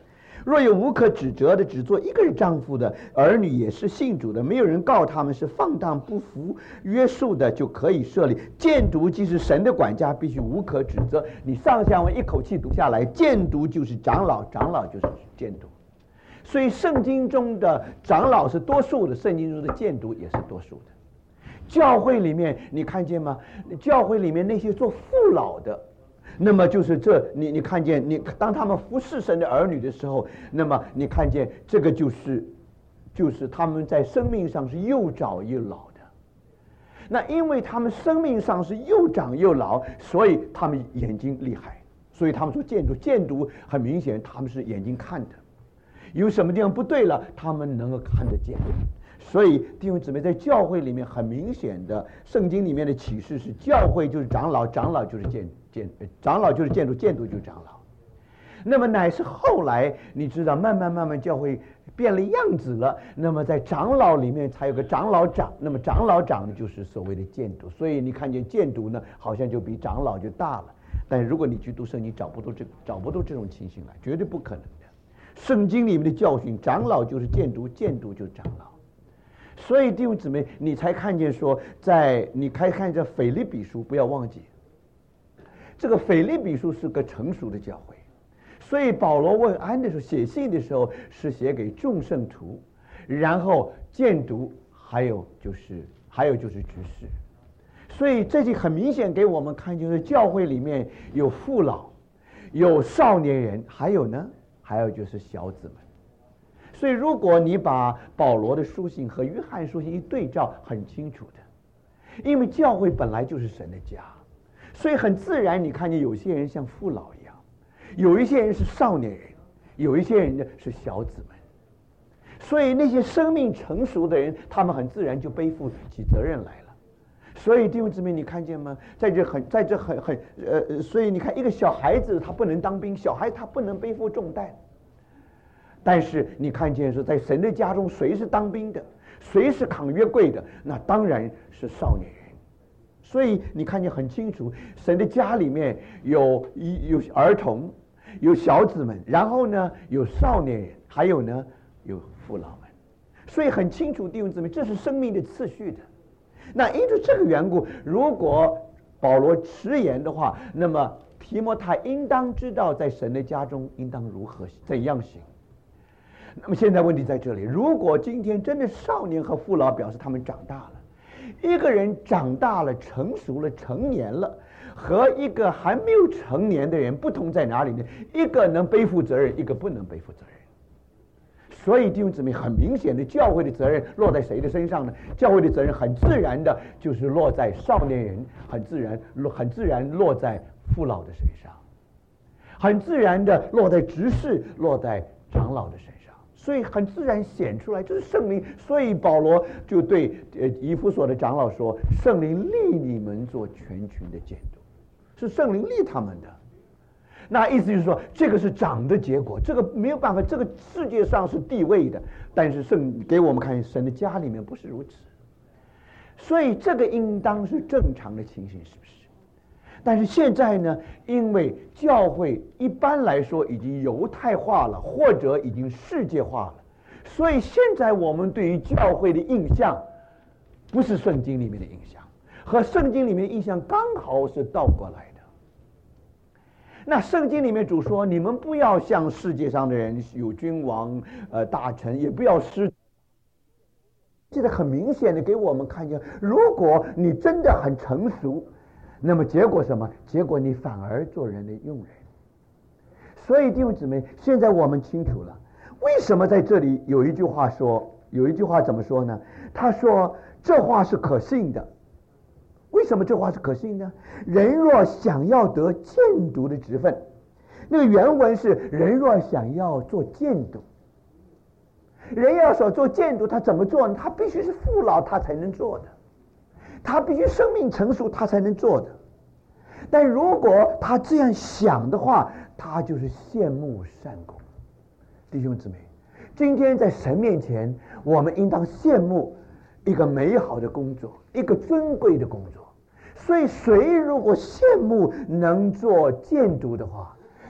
若有无可指责的，只做一个丈夫的，儿女也是信主的，没有人告他们是放荡不服约束的，就可以设立。监督既是神的管家，必须无可指责。你上下文一口气读下来，监督就是长老，长老就是监督。所以圣经中的长老是多数的，圣经中的监督也是多数的。教会里面你看见吗？教会里面那些做父老的，那么就是这你你看见你当他们服侍神的儿女的时候，那么你看见这个就是就是他们在生命上是又长又老的。那因为他们生命上是又长又老，所以他们眼睛厉害，所以他们说监督监督很明显他们是眼睛看的，有什么地方不对了他们能够看得见。所以弟兄姊妹，在教会里面很明显的，圣经里面的启示是教会就是长老，长老就是监监长老就是监督，监督就是长老。那么乃是后来你知道慢慢慢慢教会变了样子了，那么在长老里面才有个长老长，那么长老长的就是所谓的监督。所以你看见监督呢好像就比长老就大了，但如果你去读圣经找不到这找不到这种情形来，绝对不可能的。圣经里面的教训，长老就是监督，监督就是长老。所以弟兄姊妹，你才看见说，在你看看这腓立比书，不要忘记，这个腓立比书是个成熟的教会。所以保罗问安的时候，写信的时候是写给众圣徒，然后监督，还有就是还有就是执事。所以这就很明显给我们看，就是教会里面有父老，有少年人，还有呢，还有就是小子们。所以如果你把保罗的书信和约翰书信一对照，很清楚的。因为教会本来就是神的家，所以很自然你看见有些人像父老一样，有一些人是少年人，有一些人呢是小子们。所以那些生命成熟的人，他们很自然就背负起责任来了。所以弟兄姊妹，你看见吗？在这很在这很很呃，所以你看一个小孩子他不能当兵，小孩他不能背负重担。但是你看见是在神的家中，谁是当兵的，谁是扛约柜的，那当然是少年人。所以你看见很清楚，神的家里面有有儿童，有小子们，然后呢有少年人，还有呢有父老们。所以很清楚弟兄姊妹，这是生命的次序的。那因着这个缘故，如果保罗迟延的话，那么提摩太应当知道在神的家中应当如何怎样行。那么现在问题在这里，如果今天真的少年和父老表示他们长大了，一个人长大了成熟了成年了，和一个还没有成年的人不同在哪里呢？一个能背负责任，一个不能背负责任。所以弟兄姊妹，很明显的教会的责任落在谁的身上呢？教会的责任很自然的就是落在少年人，很自然很自然落在父老的身上，很自然的落在执事，落在长老的身上。所以很自然显出来，这是圣灵。所以保罗就对呃以弗所的长老说：“圣灵立你们做全群的监督，是圣灵立他们的。”那意思就是说，这个是长的结果，这个没有办法，这个世界上是地位的，但是圣给我们看神的家里面不是如此。所以这个应当是正常的情形，是不是？但是现在呢，因为教会一般来说已经犹太化了，或者已经世界化了，所以现在我们对于教会的印象不是圣经里面的印象，和圣经里面的印象刚好是倒过来的。那圣经里面主说，你们不要像世界上的人有君王呃大臣，也不要失。现在很明显的给我们看见，如果你真的很成熟，那么结果什么？结果你反而做人的用人。所以弟兄姊妹，现在我们清楚了，为什么在这里有一句话说，有一句话怎么说呢？他说这话是可信的。为什么这话是可信呢？人若想要得监督的职分，那个原文是人若想要做监督，人要想做监督，他怎么做呢？他必须是父老，他才能做的。他必须生命成熟，他才能做的。但如果他这样想的话，他就是羡慕善功。弟兄姊妹，今天在神面前，我们应当羡慕一个美好的工作，一个尊贵的工作。所以谁如果羡慕能做监督的话，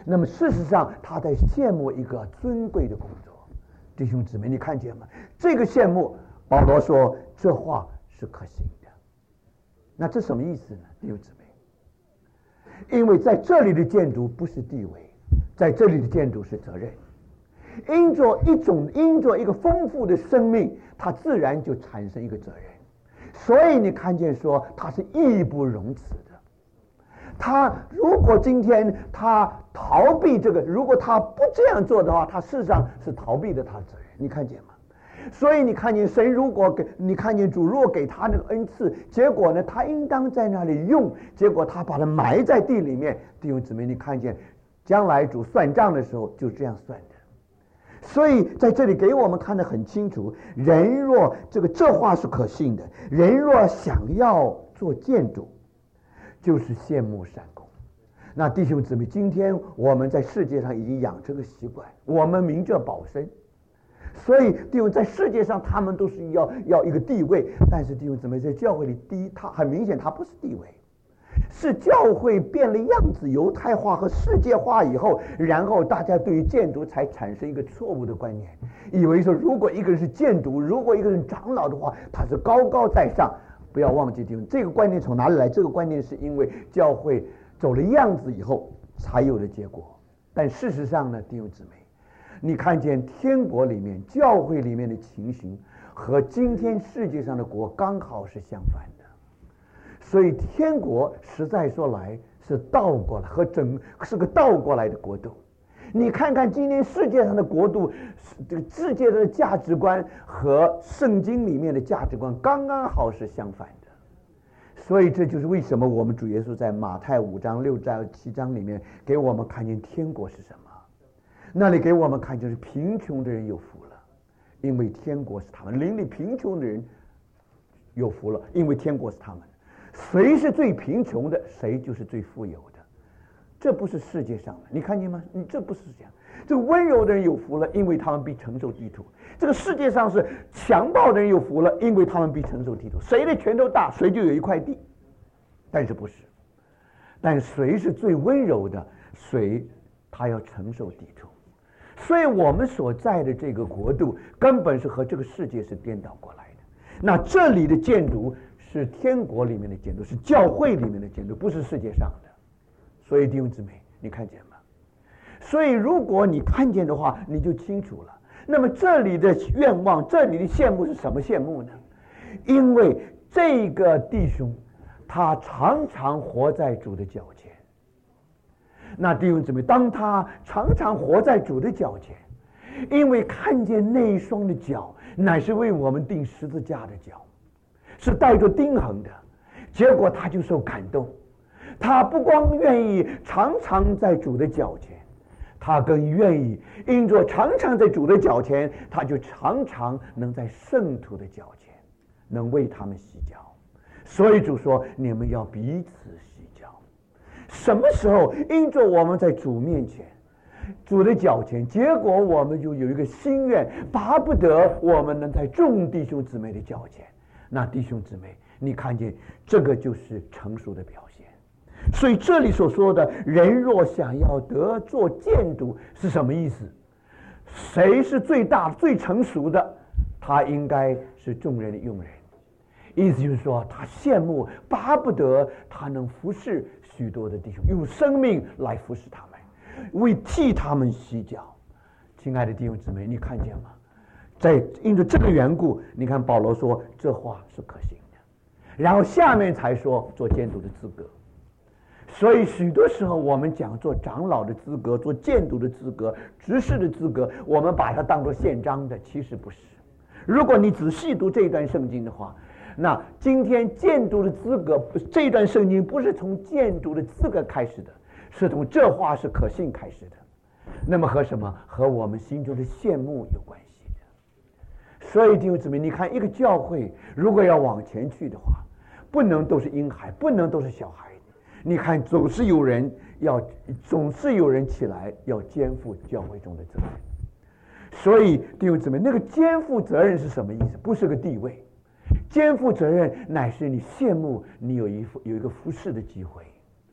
那么事实上他在羡慕一个尊贵的工作。弟兄姊妹，你看见吗？这个羡慕，保罗说这话是可行的。那这什么意思呢？弟兄姊妹，因为在这里的建筑不是地位，在这里的建筑是责任。因着一种因着一个丰富的生命，它自然就产生一个责任。所以你看见说他是义不容辞的。他如果今天他逃避这个，如果他不这样做的话，他事实上是逃避的他的责任。你看见吗？所以你看见神如果给你看见主若给他那个恩赐，结果呢他应当在那里用，结果他把它埋在地里面。弟兄姊妹，你看见将来主算账的时候就这样算的。所以在这里给我们看得很清楚，人若这个这话是可信的，人若想要做建筑，就是羡慕善功。那弟兄姊妹，今天我们在世界上已经养成个习惯，我们明哲保身，所以弟兄在世界上他们都是要要一个地位，但是弟兄姊妹在教会里，第一，他很明显他不是地位，是教会变了样子，犹太化和世界化以后，然后大家对于建筑才产生一个错误的观念，以为说如果一个人是建筑，如果一个人长老的话，他是高高在上。不要忘记弟兄，这个观念从哪里来？这个观念是因为教会走了样子以后才有的结果。但事实上呢，弟兄姊妹，你看见天国里面教会里面的情形和今天世界上的国刚好是相反的。所以天国实在说来是倒过来，和整是个倒过来的国度。你看看今天世界上的国度，这个世界的价值观和圣经里面的价值观刚刚好是相反的。所以这就是为什么我们主耶稣在马太五章六章七章里面给我们看见天国是什么。那里给我们看就是贫穷的人有福了，因为天国是他们；邻里贫穷的人有福了，因为天国是他们。谁是最贫穷的，谁就是最富有的。这不是世界上的，你看见吗？你这不是这样。这个温柔的人有福了，因为他们必承受地土。这个世界上是强暴的人有福了，因为他们必承受地土。谁的拳头大，谁就有一块地。但是不是？但谁是最温柔的，谁他要承受地土。所以我们所在的这个国度根本是和这个世界是颠倒过来的。那这里的建筑是天国里面的建筑，是教会里面的建筑，不是世界上的。所以弟兄姊妹，你看见吗？所以如果你看见的话，你就清楚了。那么这里的愿望，这里的羡慕是什么羡慕呢？因为这个弟兄他常常活在主的脚前。那弟兄姊妹，当他常常活在主的脚前，因为看见那一双的脚乃是为我们钉十字架的脚，是带着钉痕的，结果他就受感动。他不光愿意常常在主的脚前，他更愿意因着常常在主的脚前，他就常常能在圣徒的脚前能为他们洗脚。所以主说你们要彼此洗脚。什么时候因着我们在主面前，主的脚前，结果我们就有一个心愿，巴不得我们能在众弟兄姊妹的脚前。那弟兄姊妹，你看见这个就是成熟的表现。所以这里所说的人若想要得做建筑是什么意思？谁是最大最成熟的？他应该是众人的用人。意思就是说，他羡慕巴不得他能服侍许多的弟兄，用生命来服侍他们，为替他们洗脚。亲爱的弟兄姊妹，你看见吗？在因着这个缘故，你看保罗说这话是可行的，然后下面才说做监督的资格。所以许多时候我们讲做长老的资格，做监督的资格，执事的资格，我们把它当作宪章的，其实不是。如果你仔细读这一段圣经的话，那今天监督的资格，这一段圣经不是从监督的资格开始的，是从这话是可信开始的。那么和什么？和我们心中的羡慕有关系的。所以弟兄姊妹，你看一个教会如果要往前去的话，不能都是婴孩，不能都是小孩。你看总是有人要总是有人起来要肩负教会中的责任。所以弟兄姊妹，那个肩负责任是什么意思？不是个地位，肩负责任乃是你羡慕你有一有一个服侍的机会，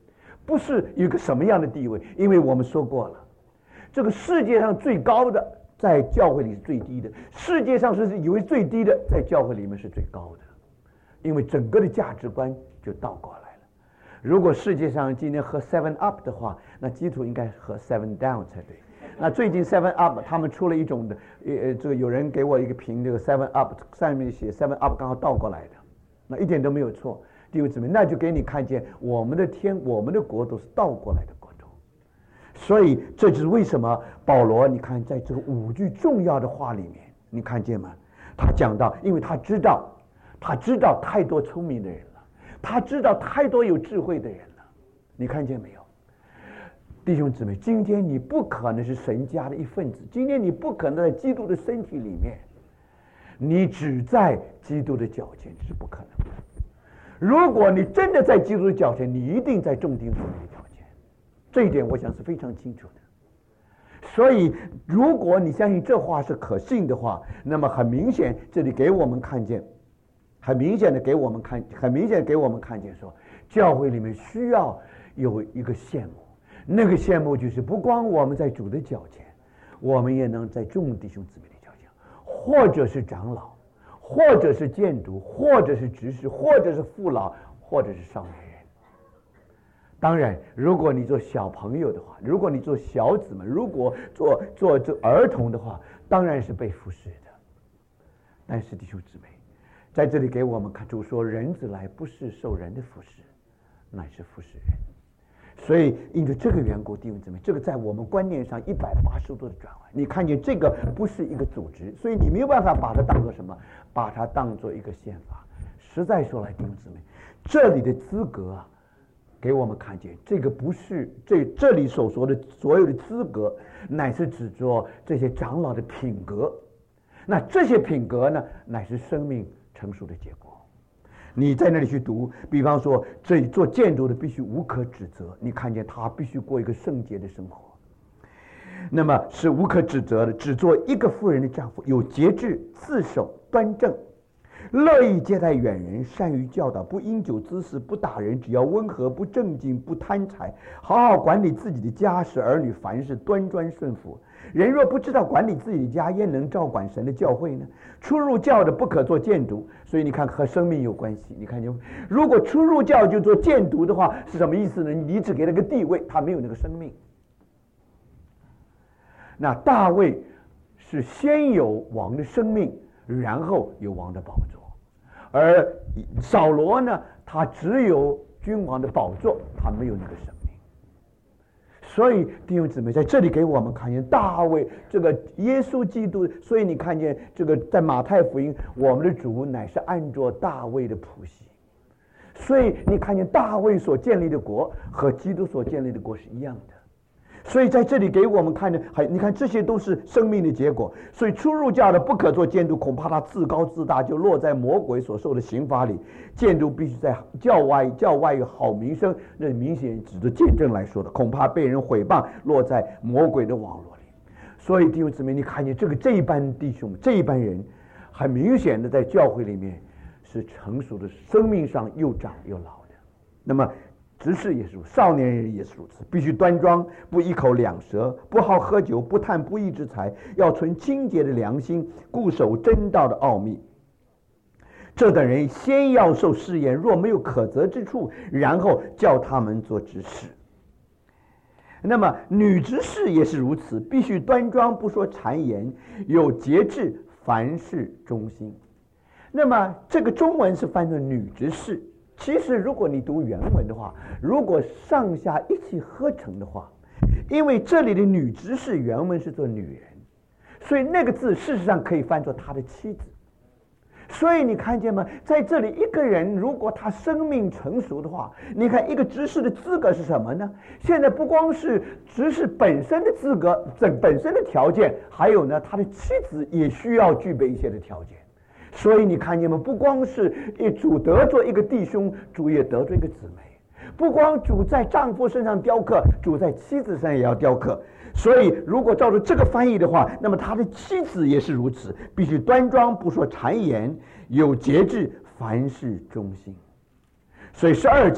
不是有一个什么样的地位，因为我们说过了，这个世界上最高的在教会里是最低的，世界上是以为最低的在教会里面是最高的，因为整个的价值观就倒过来了。如果世界上今天喝 seven up 的话，那基督徒应该喝 seven down 才对。那最近 seven up 他们出了一种的，呃，这个有人给我一个评，这个 seven up 上面写 seven up 刚好倒过来的，那一点都没有错。弟兄姊妹，那就给你看见我们的天，我们的国都是倒过来的国度。所以这就是为什么保罗，你看在这个五句重要的话里面，你看见吗？他讲到，因为他知道，他知道太多聪明的人了，他知道太多有智慧的人了，你看见没有？弟兄姊妹，今天你不可能是神家的一份子，今天你不可能在基督的身体里面，你只在基督的脚前是不可能的。如果你真的在基督的脚前，你一定在众弟兄姊妹的脚前，这一点我想是非常清楚的。所以如果你相信这话是可信的话，那么很明显这里给我们看见，很明显的给我们看，很明显给我们看见说，教会里面需要有一个羡慕，那个羡慕就是不光我们在主的脚前，我们也能在众弟兄姊妹的脚前，或者是长老，或者是监督，或者是执事，或者是父老，或者是少年人。当然如果你做小朋友的话，如果你做小子们，如果做做做儿童的话，当然是被服侍的。但是弟兄姊妹，在这里给我们看主说，人子来不是受人的服侍，乃是服侍人。所以因着这个缘故，弟兄姊妹，这个在我们观念上一百八十度的转换。你看见这个不是一个组织，所以你没有办法把它当作什么，把它当作一个宪法。实在说来，弟兄姊妹，这里的资格啊，给我们看见，这个不是这这里所说的所有的资格，乃是指着这些长老的品格。那这些品格呢，乃是生命成熟的结果。你在那里去读，比方说这做建筑的必须无可指责，你看见他必须过一个圣洁的生活，那么是无可指责的，只做一个妇人的丈夫，有节制，自守端正，乐意接待远人，善于教导，不因酒滋事，不打人，只要温和，不正经，不贪财，好好管理自己的家，使儿女凡事端庄顺服。人若不知道管理自己的家，焉能照管神的教会呢？初入教的不可做监督，所以你看和生命有关系。你看见，如果初入教就做监督的话，是什么意思呢？你只给了个地位，他没有那个生命。那大卫是先有王的生命，然后有王的宝座，而扫罗呢，他只有君王的宝座，他没有那个生命。所以弟兄姊妹，在这里给我们看见大卫这个耶稣基督，所以你看见这个在马太福音，我们的主乃是按照大卫的谱系，所以你看见大卫所建立的国和基督所建立的国是一样的。所以在这里给我们看的，还你看这些都是生命的结果。所以初入教的不可做监督，恐怕他自高自大，就落在魔鬼所受的刑罚里。监督必须在教外，教外有好名声，那明显指着见证来说的，恐怕被人毁谤，落在魔鬼的网络里。所以弟兄姊妹，你看见这个这一班弟兄，这一班人，很明显的在教会里面是成熟的，生命上又长又老的。那么执事也是如此，少年人也是如此，必须端庄，不一口两舌，不好喝酒，不贪不义之财，要存清洁的良心，固守真道的奥秘。这等人先要受试验，若没有可责之处，然后叫他们做执事。那么女执事也是如此，必须端庄，不说谗言，有节制，凡事忠心。那么这个中文是翻作女执事，其实如果你读原文的话，如果上下一起合成的话，因为这里的女执事原文是做女人，所以那个字事实上可以翻作他的妻子。所以你看见吗？在这里一个人如果他生命成熟的话，你看一个执事的资格是什么呢？现在不光是执事本身的资格，本本身的条件，还有呢他的妻子也需要具备一些的条件。所以你看见吗？不光是一主得着一个弟兄，主也得着一个姊妹。不光主在丈夫身上雕刻，主在妻子身上也要雕刻。所以如果照着这个翻译的话，那么他的妻子也是如此，必须端庄，不说谗言，有节制，凡事忠心。所以十二节，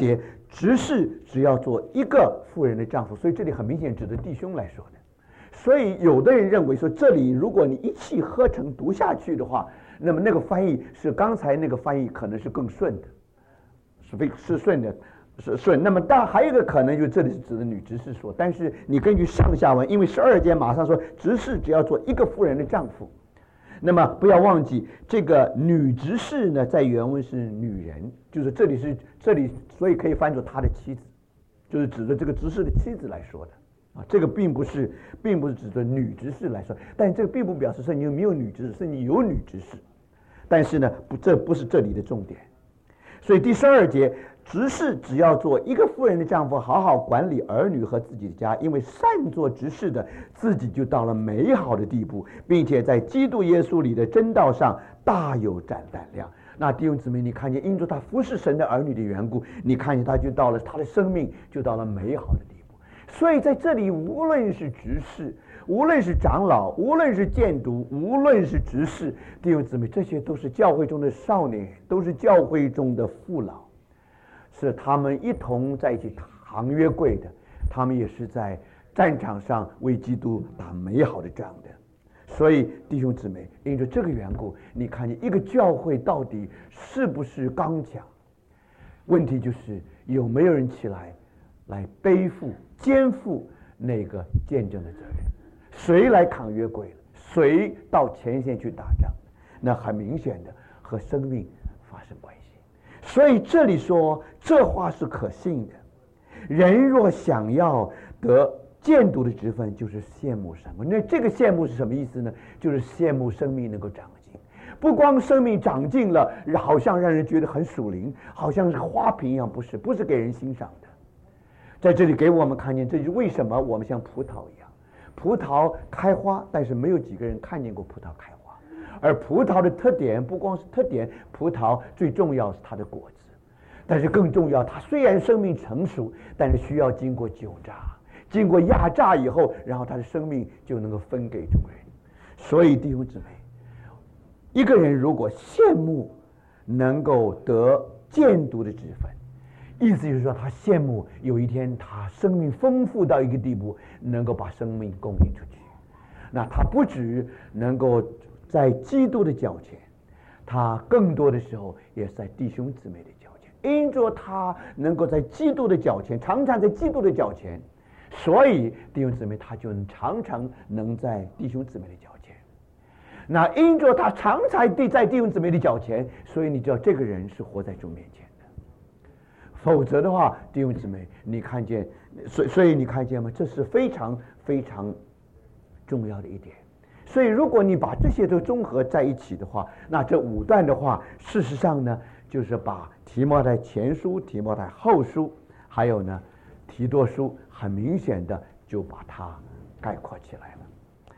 执事只要做一个妇人的丈夫，所以这里很明显指的弟兄来说的。所以有的人认为说，这里如果你一气呵成读下去的话，那么那个翻译是刚才那个翻译可能是更顺的，是非是顺的，是顺。那么当然还有一个可能，就是这里是指的女执事说，但是你根据上下文，因为十二节马上说执事只要做一个妇人的丈夫，那么不要忘记这个女执事呢，在原文是女人，就是这里是这里，所以可以翻作他的妻子，就是指着这个执事的妻子来说的。啊，这个并不是，并不是指着女执事来说，但这个并不表示说你没有女执事，是你有女执事，但是呢，不，这不是这里的重点。所以第十二节，执事只要做一个妇人的丈夫，好好管理儿女和自己的家，因为善做执事的，自己就到了美好的地步，并且在基督耶稣里的真道上大有胆胆量。那弟兄姊妹，你看见因着他服侍神的儿女的缘故，你看见他就到了他的生命就到了美好的地步。所以在这里，无论是执事，无论是长老，无论是监督，无论是执事，弟兄姊妹，这些都是教会中的少年，都是教会中的父老，是他们一同在一起扛约柜的，他们也是在战场上为基督打美好的仗的。所以弟兄姊妹，因着这个缘故，你看见一个教会到底是不是刚强？问题就是有没有人起来来背负肩负那个见证的责任，谁来扛约柜了？谁到前线去打仗？那很明显的和生命发生关系。所以这里说这话是可信的。人若想要得监督的职分，就是羡慕神。那这个羡慕是什么意思呢？就是羡慕生命能够长进。不光生命长进了，好像让人觉得很属灵，好像是花瓶一样，不是，不是给人欣赏的。在这里给我们看见，这就是为什么我们像葡萄一样，葡萄开花，但是没有几个人看见过葡萄开花。而葡萄的特点不光是特点，葡萄最重要是它的果子，但是更重要，它虽然生命成熟，但是需要经过酒榨，经过压榨以后，然后它的生命就能够分给众人。所以弟兄姊妹，一个人如果羡慕能够得监督的职分，意思就是说，他羡慕有一天他生命丰富到一个地步，能够把生命供应出去。那他不只能够在基督的脚前，他更多的时候也是在弟兄姊妹的脚前。因着他能够在基督的脚前，常常在基督的脚前，所以弟兄姊妹他就常常能在弟兄姊妹的脚前。那因着他常常地在弟兄姊妹的脚前，所以你知道这个人是活在主面前。否则的话，弟兄姊妹，你看见，所以所以你看见吗？这是非常非常重要的一点。所以，如果你把这些都综合在一起的话，那这五段的话，事实上呢，就是把提摩太前书、提摩太后书，还有呢提多书，很明显的就把它概括起来了。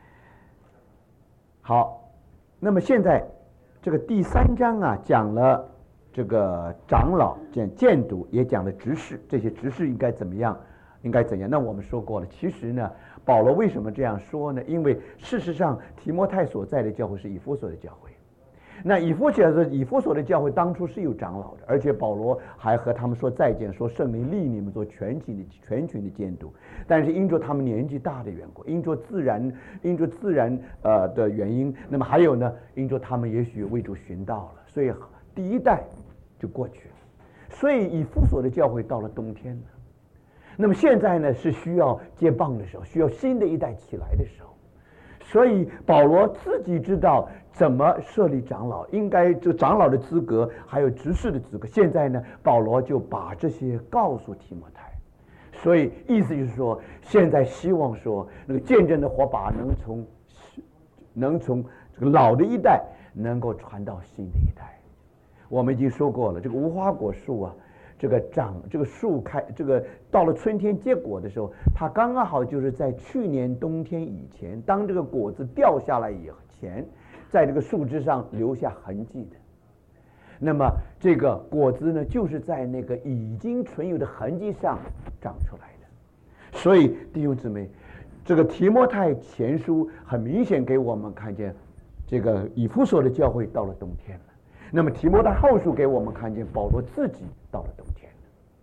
好，那么现在这个第三章啊，讲了这个长老讲监督，也讲了执事，这些执事应该怎么样，应该怎样？那我们说过了，其实呢，保罗为什么这样说呢？因为事实上，提摩太所在的教会是以弗所的教会。那以弗所的以弗所的教会当初是有长老的，而且保罗还和他们说再见，说圣灵立你们做全群的全群的监督。但是因着他们年纪大的缘故，因着自然因着自然呃的原因，那么还有呢，因着他们也许为主寻道了，所以第一代就过去了。所以以弗所的教会到了冬天了。那么现在呢，是需要接棒的时候，需要新的一代起来的时候。所以保罗自己知道怎么设立长老，应该这长老的资格还有执事的资格。现在呢，保罗就把这些告诉提摩太。所以意思就是说，现在希望说那个见证的火把能从能从这个老的一代能够传到新的一代。我们已经说过了，这个无花果树啊，这个长这个树开这个到了春天结果的时候，它刚刚好就是在去年冬天以前，当这个果子掉下来以前，在这个树枝上留下痕迹的。那么这个果子呢，就是在那个已经存有的痕迹上长出来的。所以弟兄姊妹，这个提摩太前书很明显给我们看见，这个以弗所的教会到了冬天了。那么提摩太后书给我们看见保罗自己到了冬天了。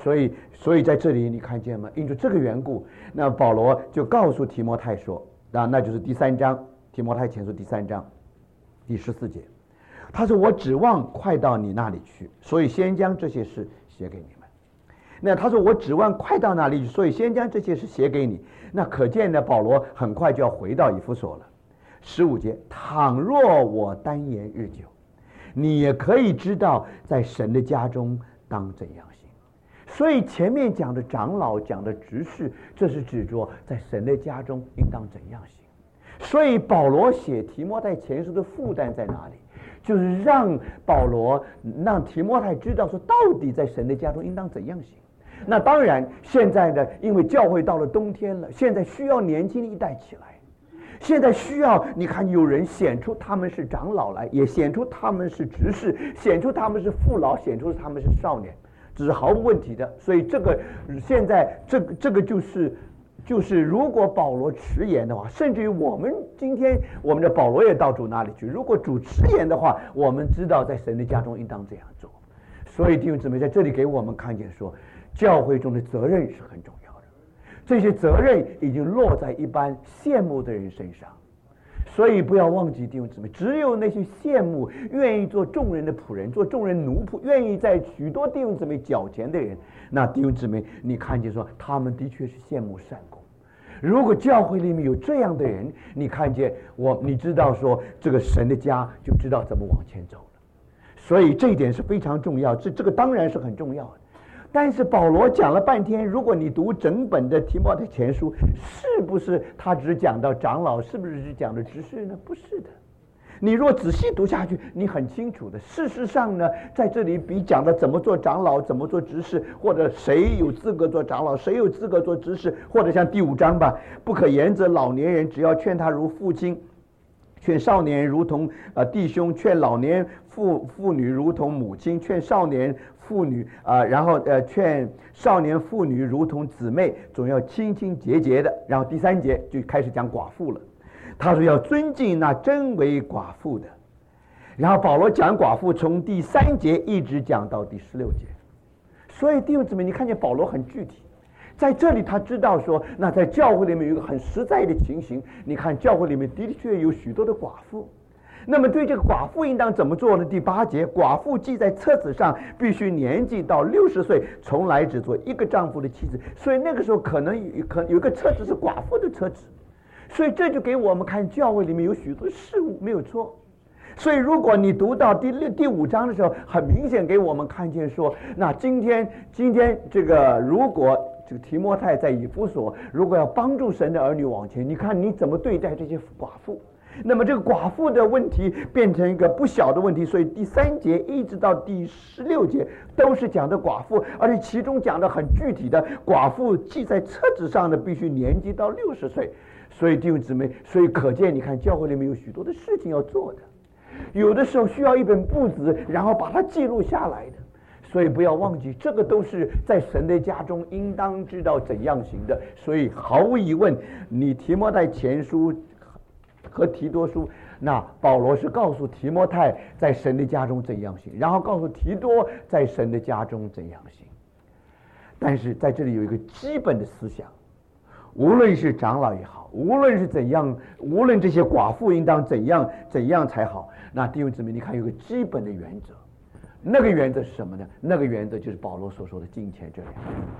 所以，所以在这里你看见吗？因着这个缘故，那保罗就告诉提摩太说，啊，那就是第三章，提摩太前书第三章第十四节，他说：“我指望快到你那里去，所以先将这些事写给你们。”那他说：“我指望快到那里去，所以先将这些事写给你。”那可见呢，保罗很快就要回到以弗所了。十五节，倘若我单言日久，你也可以知道在神的家中当怎样行。所以前面讲的长老，讲的执事，这是指着在神的家中应当怎样行。所以保罗写提摩太前书的负担在哪里？就是让保罗让提摩太知道说，到底在神的家中应当怎样行。那当然，现在呢，因为教会到了冬天了，现在需要年轻一代起来。现在需要你看有人显出他们是长老来，也显出他们是执事，显出他们是父老，显出他们是少年，这是毫无问题的。所以这个现在这个这个就是就是如果保罗迟延的话，甚至于我们今天我们的保罗也到主那里去，如果主迟延的话，我们知道在神的家中应当这样做。所以弟兄姊妹在这里给我们看见说，教会中的责任是很重要。这些责任已经落在一般羡慕的人身上，所以不要忘记弟兄姊妹，只有那些羡慕愿意做众人的仆人，做众人奴仆，愿意在许多弟兄姊妹脚前的人，那弟兄姊妹你看见说他们的确是羡慕善功。如果教会里面有这样的人，你看见我，你知道说这个神的家就知道怎么往前走了。所以这一点是非常重要，这这个当然是很重要的。但是保罗讲了半天，如果你读整本的提摩太前书，是不是他只讲到长老，是不是只讲的执事呢？不是的。你若仔细读下去，你很清楚的。事实上呢，在这里比讲的怎么做长老，怎么做执事，或者谁有资格做长老，谁有资格做执事，或者像第五章吧，不可言责老年人，只要劝他如父亲，劝少年如同呃弟兄，劝老年妇妇女如同母亲，劝少年妇女啊、呃，然后呃劝少年妇女如同姊妹，总要清清洁洁的。然后第三节就开始讲寡妇了，他说要尊敬那真为寡妇的。然后保罗讲寡妇从第三节一直讲到第十六节，所以弟兄姊妹，你看见保罗很具体。在这里他知道说，那在教会里面有一个很实在的情形，你看教会里面的确有许多的寡妇，那么对这个寡妇应当怎么做呢？第八节，寡妇记在册子上，必须年纪到六十岁，从来只做一个丈夫的妻子。所以那个时候可能有可有一个册子是寡妇的册子，所以这就给我们看教会里面有许多事物没有错。所以如果你读到第六第五章的时候，很明显给我们看见说，那今天今天这个如果这个提摩太在以弗所，如果要帮助神的儿女往前，你看你怎么对待这些寡妇。那么这个寡妇的问题变成一个不小的问题，所以第三节一直到第十六节都是讲的寡妇，而且其中讲的很具体的，寡妇记在册子上的必须年纪到六十岁。所以弟兄姊妹，所以可见你看教会里面有许多的事情要做的，有的时候需要一本簿子，然后把它记录下来的。所以不要忘记，这个都是在神的家中应当知道怎样行的。所以毫无疑问，你提摩太前书和提多书，那保罗是告诉提摩太在神的家中怎样行，然后告诉提多在神的家中怎样行。但是在这里有一个基本的思想，无论是长老也好，无论是怎样，无论这些寡妇应当怎样怎样才好，那弟兄姊妹，你看有个基本的原则，那个原则是什么呢？那个原则就是保罗所说的敬虔这两个。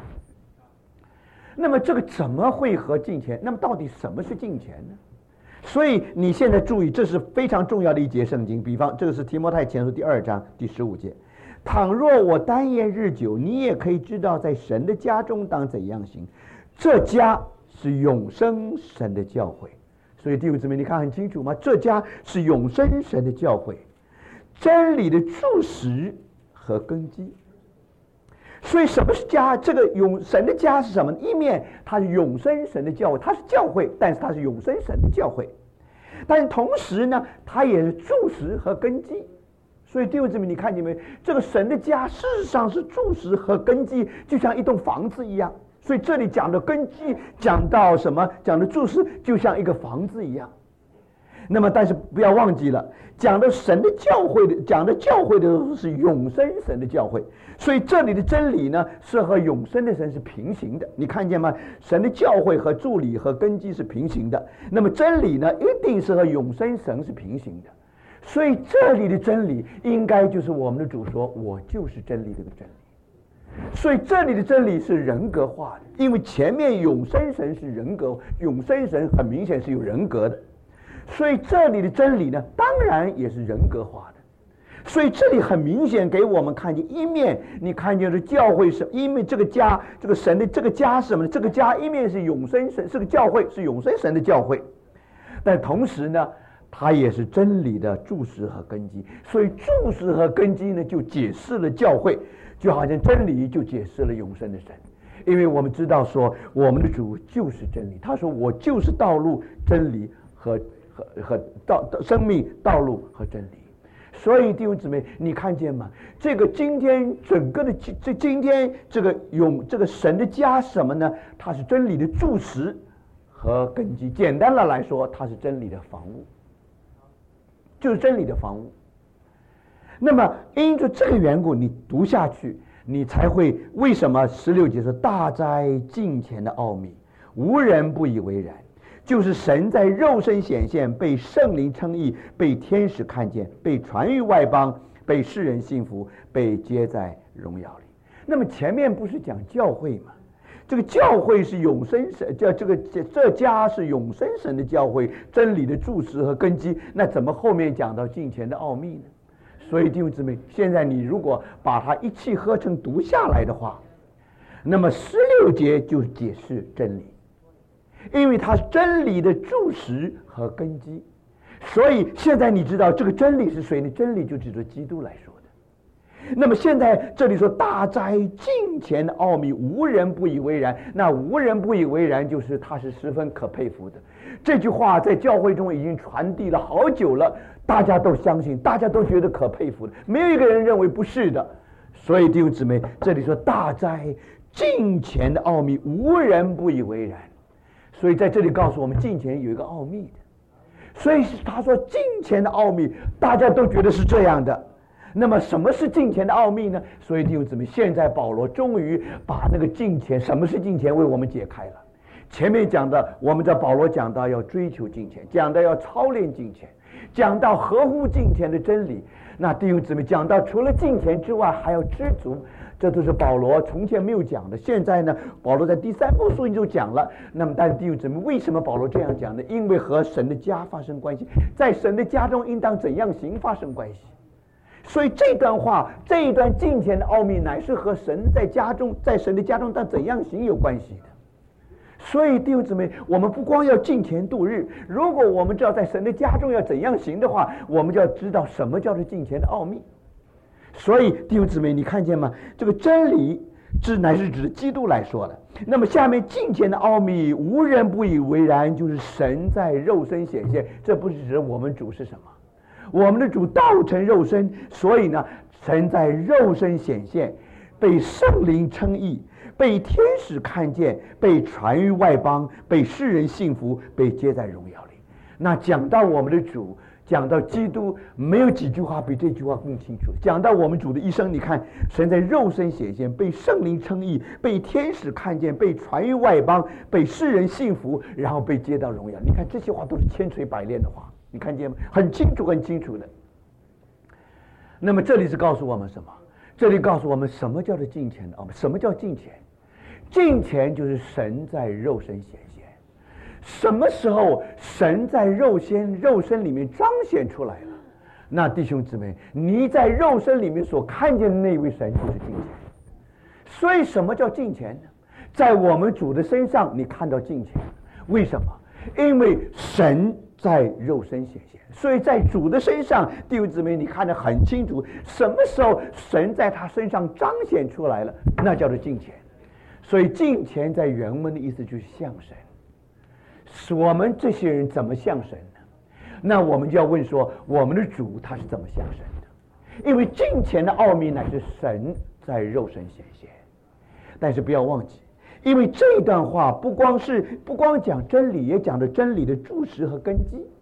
那么这个怎么会和敬虔？那么到底什么是敬虔呢？所以你现在注意，这是非常重要的一节圣经。比方这个是提摩太前书第二章第十五节，倘若我单言日久，你也可以知道在神的家中当怎样行。这家是永生神的教会。所以弟兄姊妹，你看很清楚吗？这家是永生神的教会，真理的柱石和根基。所以什么是家？这个永神的家是什么？一面它是永生神的教会，它是教会，但是它是永生神的教会。但是同时呢，它也是柱石和根基。所以弟兄姊妹，你看见没？这个神的家事实上是柱石和根基，就像一栋房子一样。所以这里讲的根基，讲到什么？讲的柱石，就像一个房子一样。 那么，但是不要忘记了，讲的神的教会的，讲的教会的是永生神的教会，所以这里的真理呢，是和永生的神是平行的。你看见吗？神的教会和助理和根基是平行的，那么真理呢，一定是和永生神是平行的。所以这里的真理，应该就是我们的主说：“我就是真理。”这个真理。所以这里的真理是人格化的，因为前面永生神是人格，永生神很明显是有人格的。所以这里的真理呢，当然也是人格化的。所以这里很明显给我们看见一面，你看见的教会是一面，这个家，这个神的这个家是什么呢？这个家一面是永生神，这个教会是永生神的教会，但同时呢，它也是真理的柱石和根基。所以柱石和根基呢，就解释了教会，就好像真理就解释了永生的神。因为我们知道说，我们的主就是真理，他说我就是道路、真理和和和道生命、道路和真理。所以弟兄姊妹，你看见吗？这个今天整个的这今天这个永这个神的家是什么呢？它是真理的柱石和根基。简单的来说，它是真理的房屋，就是真理的房屋。那么因着这个缘故，你读下去，你才会为什么十六节说大哉敬虔的奥秘，无人不以为然。就是神在肉身显现，被圣灵称义，被天使看见，被传于外邦，被世人信服，被接在荣耀里。那么前面不是讲教会吗？这个教会是永生神，叫这个这家是永生神的教会，真理的柱石和根基。那怎么后面讲到敬虔的奥秘呢？所以弟兄姊妹，现在你如果把它一气呵成读下来的话，那么十六节就解释真理。因为它是真理的柱石和根基，所以现在你知道这个真理是谁呢？真理就指着基督来说的。那么现在这里说大哉敬虔的奥秘，无人不以为然。那无人不以为然，就是他是十分可佩服的。这句话在教会中已经传递了好久了，大家都相信，大家都觉得可佩服的，没有一个人认为不是的。所以弟兄姊妹，这里说大哉敬虔的奥秘，无人不以为然。所以在这里告诉我们，敬虔有一个奥秘的。所以他说敬虔的奥秘，大家都觉得是这样的。那么什么是敬虔的奥秘呢？所以弟兄姊妹，现在保罗终于把那个敬虔，什么是敬虔，为我们解开了。前面讲的，我们在保罗讲到要追求敬虔，讲到要操练敬虔，讲到合乎敬虔的真理。那弟兄姊妹，讲到除了敬虔之外，还要知足。这都是保罗从前没有讲的，现在呢，保罗在第三部书就讲了。那么，但是弟兄姊妹，为什么保罗这样讲呢？因为和神的家发生关系，在神的家中应当怎样行发生关系。所以这段话，这一段敬虔的奥秘，乃是和神在家中，在神的家中当怎样行有关系的。所以弟兄姊妹，我们不光要敬虔度日，如果我们知道在神的家中要怎样行的话，我们就要知道什么叫做敬虔的奥秘。所以弟兄姊妹，你看见吗？这个真理指乃是指基督来说的。那么下面敬虔的奥秘，无人不以为然，就是神在肉身显现。这不是指我们主是什么？我们的主道成肉身，所以呢，神在肉身显现，被圣灵称义，被天使看见，被传于外邦，被世人信服，被接在荣耀里。那讲到我们的主，讲到基督，没有几句话比这句话更清楚。讲到我们主的一生，你看神在肉身显现，被圣灵称义，被天使看见，被传于外邦，被世人信服，然后被接到荣耀。你看这些话都是千锤百炼的话，你看见吗？很清楚很清楚的。那么这里是告诉我们什么？这里告诉我们什么叫做敬虔的奥秘？什么叫敬虔？敬虔就是神在肉身显现。什么时候神在肉身肉身里面彰显出来了？那弟兄姊妹，你在肉身里面所看见的那位神就是敬虔。所以什么叫敬虔呢？在我们主的身上你看到敬虔，为什么？因为神在肉身显现，所以在主的身上，弟兄姊妹，你看得很清楚，什么时候神在他身上彰显出来了，那叫做敬虔。所以敬虔在原文的意思就是像神。我们这些人怎么像神呢？那我们就要问说，我们的主他是怎么像神的？因为敬虔的奥秘乃是神在肉身显现。但是不要忘记，因为这段话不光是不光讲真理，也讲的真理的柱石和根基。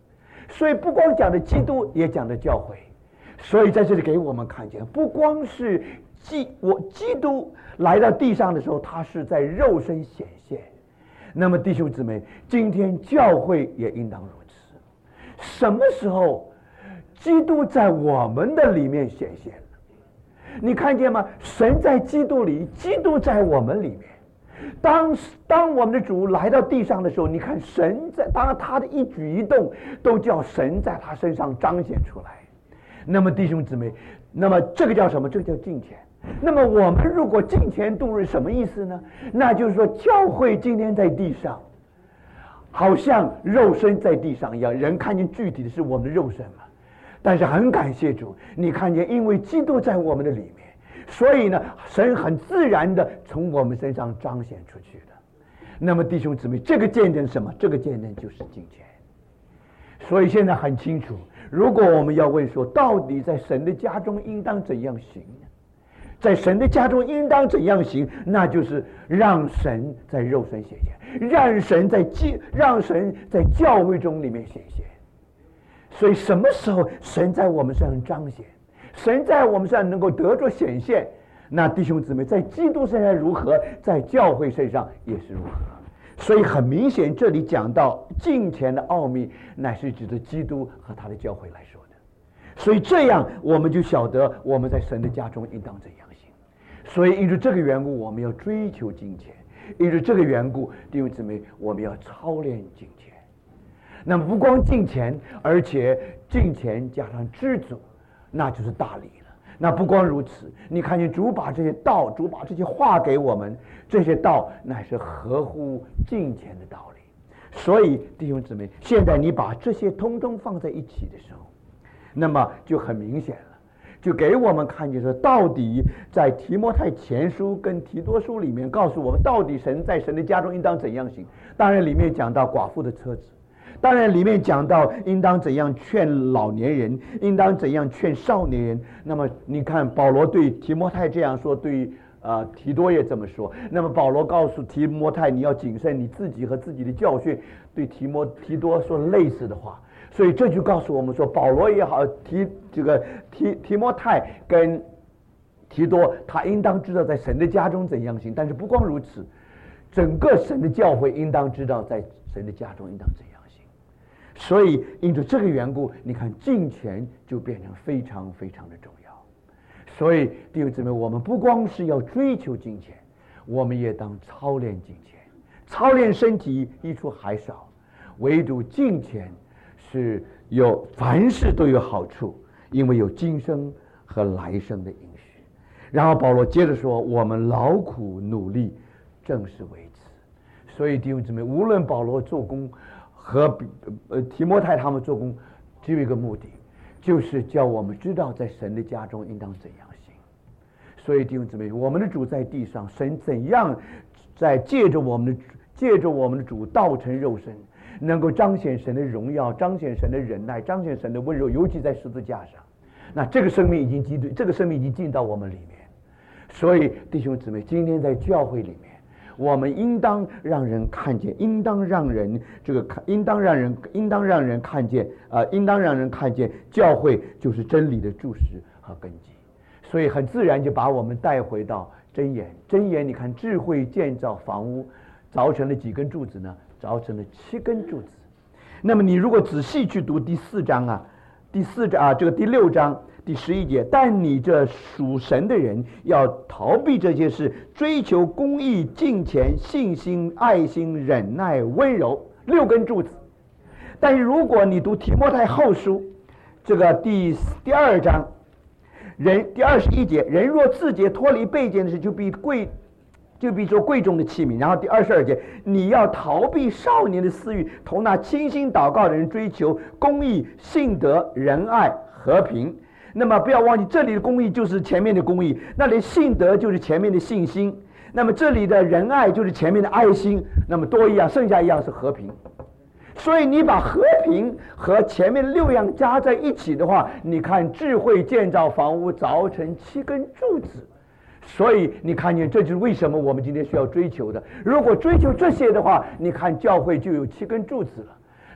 所以不光讲的基督，也讲的教会。所以在这里给我们看见，不光是基我基督来到地上的时候，他是在肉身显现。那么弟兄姊妹，今天教会也应当如此。什么时候基督在我们的里面显现了？你看见吗？神在基督里，基督在我们里面。当当我们的主来到地上的时候，你看神在，当然他的一举一动都叫神在他身上彰显出来。那么弟兄姊妹，那么这个叫什么？这个叫敬虔。那么我们如果敬虔度日，什么意思呢？那就是说，教会今天在地上，好像肉身在地上一样，人看见具体的是我们的肉身嘛。但是很感谢主，你看见，因为基督在我们的里面，所以呢，神很自然的从我们身上彰显出去的。那么弟兄姊妹，这个见证是什么？这个见证就是敬虔。所以现在很清楚，如果我们要问说，到底在神的家中应当怎样行呢？在神的家中应当怎样行？那就是让神在肉身显现，让神在教，让神在教会中里面显现。所以什么时候神在我们身上彰显，神在我们身上能够得着显现，那弟兄姊妹在基督身上如何，在教会身上也是如何。所以很明显，这里讲到敬虔的奥秘，乃是指的基督和他的教会来说的。所以这样我们就晓得我们在神的家中应当怎样行。所以因着这个缘故，我们要追求敬虔；因着这个缘故，弟兄姊妹，我们要操练敬虔。那么不光敬虔，而且敬虔加上知足，那就是大礼了。那不光如此，你看见主把这些道，主把这些话给我们，这些道乃是合乎敬虔的道理。所以弟兄姊妹，现在你把这些通通放在一起的时候，那么就很明显了，就给我们看见说，到底在提摩太前书跟提多书里面告诉我们，到底神在神的家中应当怎样行。当然里面讲到寡妇的车子，当然里面讲到应当怎样劝老年人，应当怎样劝少年人。那么你看保罗对提摩太这样说，对呃提多也这么说。那么保罗告诉提摩太，你要谨慎你自己和自己的教训，对提摩提多说类似的话。所以这就告诉我们说，保罗也好，提这个提提摩太跟提多，他应当知道在神的家中怎样行。但是不光如此，整个神的教会应当知道在神的家中应当怎样行。所以因着这个缘故，你看敬虔就变成非常非常的重要。所以弟兄姊妹，我们不光是要追求敬虔，我们也当操练敬虔。操练身体益处还少，唯独敬虔是有凡事都有好处，因为有今生和来生的应许。然后保罗接着说，我们劳苦努力正是为此。所以弟兄姊妹，无论保罗做工和呃提摩太他们做工，只有一个目的，就是叫我们知道在神的家中应当怎样行。所以弟兄姊妹，我们的主在地上，神怎样在借着我们的借着我们的主道成肉身，能够彰显神的荣耀，彰显神的忍耐，彰显神的温柔，尤其在十字架上。那这个生命已经进对，这个生命已经进到我们里面。所以弟兄姊妹，今天在教会里面，我们应当让人看见，应当让人这个看，应当让人，应当让人看见，呃，应当让人看见，教会就是真理的柱石和根基。所以很自然就把我们带回到箴言。箴言，你看，智慧建造房屋，凿成了几根柱子呢？凿成了七根柱子。那么你如果仔细去读第四章啊，第四章啊，这个第六章第十一节，但你这属神的人要逃避这些事，追求公义、敬虔、信心、爱心、忍耐、温柔，六根柱子。但是如果你读提摩太后书这个第第二章，人第二十一节，人若自洁脱离卑贱的事，就必贵就必做贵重的器皿。然后第二十二节，你要逃避少年的私欲，同那清心祷告的人追求公义、信德、仁爱、和平。那么不要忘记，这里的公义就是前面的公义，那里信德就是前面的信心，那么这里的仁爱就是前面的爱心，那么多一样，剩下一样是和平。所以你把和平和前面六样加在一起的话，你看智慧建造房屋，凿成七根柱子。所以你看见，这就是为什么我们今天需要追求的。如果追求这些的话，你看教会就有七根柱子了。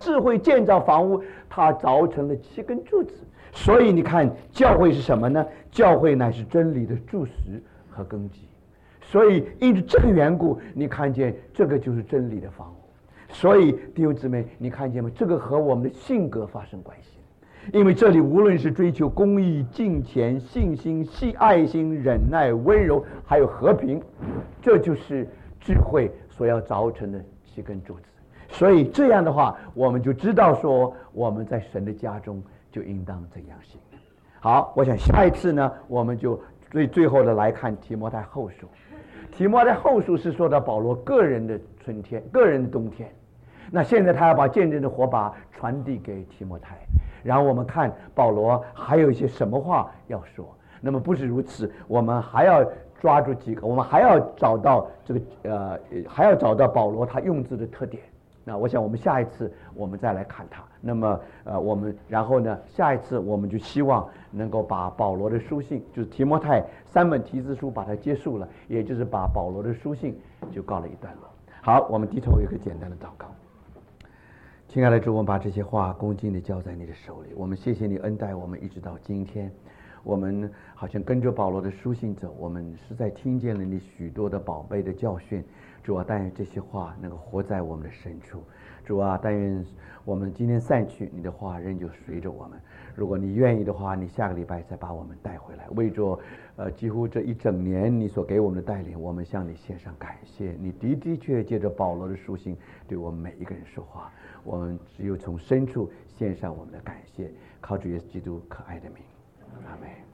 智慧建造房屋，他凿成了七根柱子。所以你看，教会是什么呢？教会乃是真理的柱石和根基。所以因着这个缘故，你看见这个就是真理的房屋。所以弟兄姊妹，你看见吗？这个和我们的性格发生关系。因为这里无论是追求公义、敬虔、信心、细爱心、忍耐、温柔，还有和平，这就是智慧所要凿成的七根柱子。所以这样的话，我们就知道说，我们在神的家中就应当怎样行。好，我想下一次呢，我们就最最后的来看提摩太后书。提摩太后书是说到保罗个人的春天，个人的冬天。那现在他要把见证的火把传递给提摩太。然后我们看保罗还有一些什么话要说。那么不止如此，我们还要抓住几个，我们还要找到这个呃，还要找到保罗他用字的特点。那我想我们下一次我们再来看他。那么呃，我们然后呢，下一次我们就希望能够把保罗的书信，就是提摩太三本题字书，把它结束了，也就是把保罗的书信就告了一段落。好，我们低头有一个简单的祷告。亲爱的主，我们把这些话恭敬地交在你的手里。我们谢谢你恩待我们一直到今天，我们好像跟着保罗的书信走，我们实在听见了你许多的宝贝的教训。主啊，但愿这些话能够活在我们的深处。主啊，但愿我们今天散去，你的话仍旧随着我们。如果你愿意的话，你下个礼拜再把我们带回来，为着呃几乎这一整年你所给我们的带领，我们向你献上感谢。你的的确借着保罗的书信对我们每一个人说话，我们只有从深处献上我们的感谢，靠主耶稣基督可爱的名，阿们。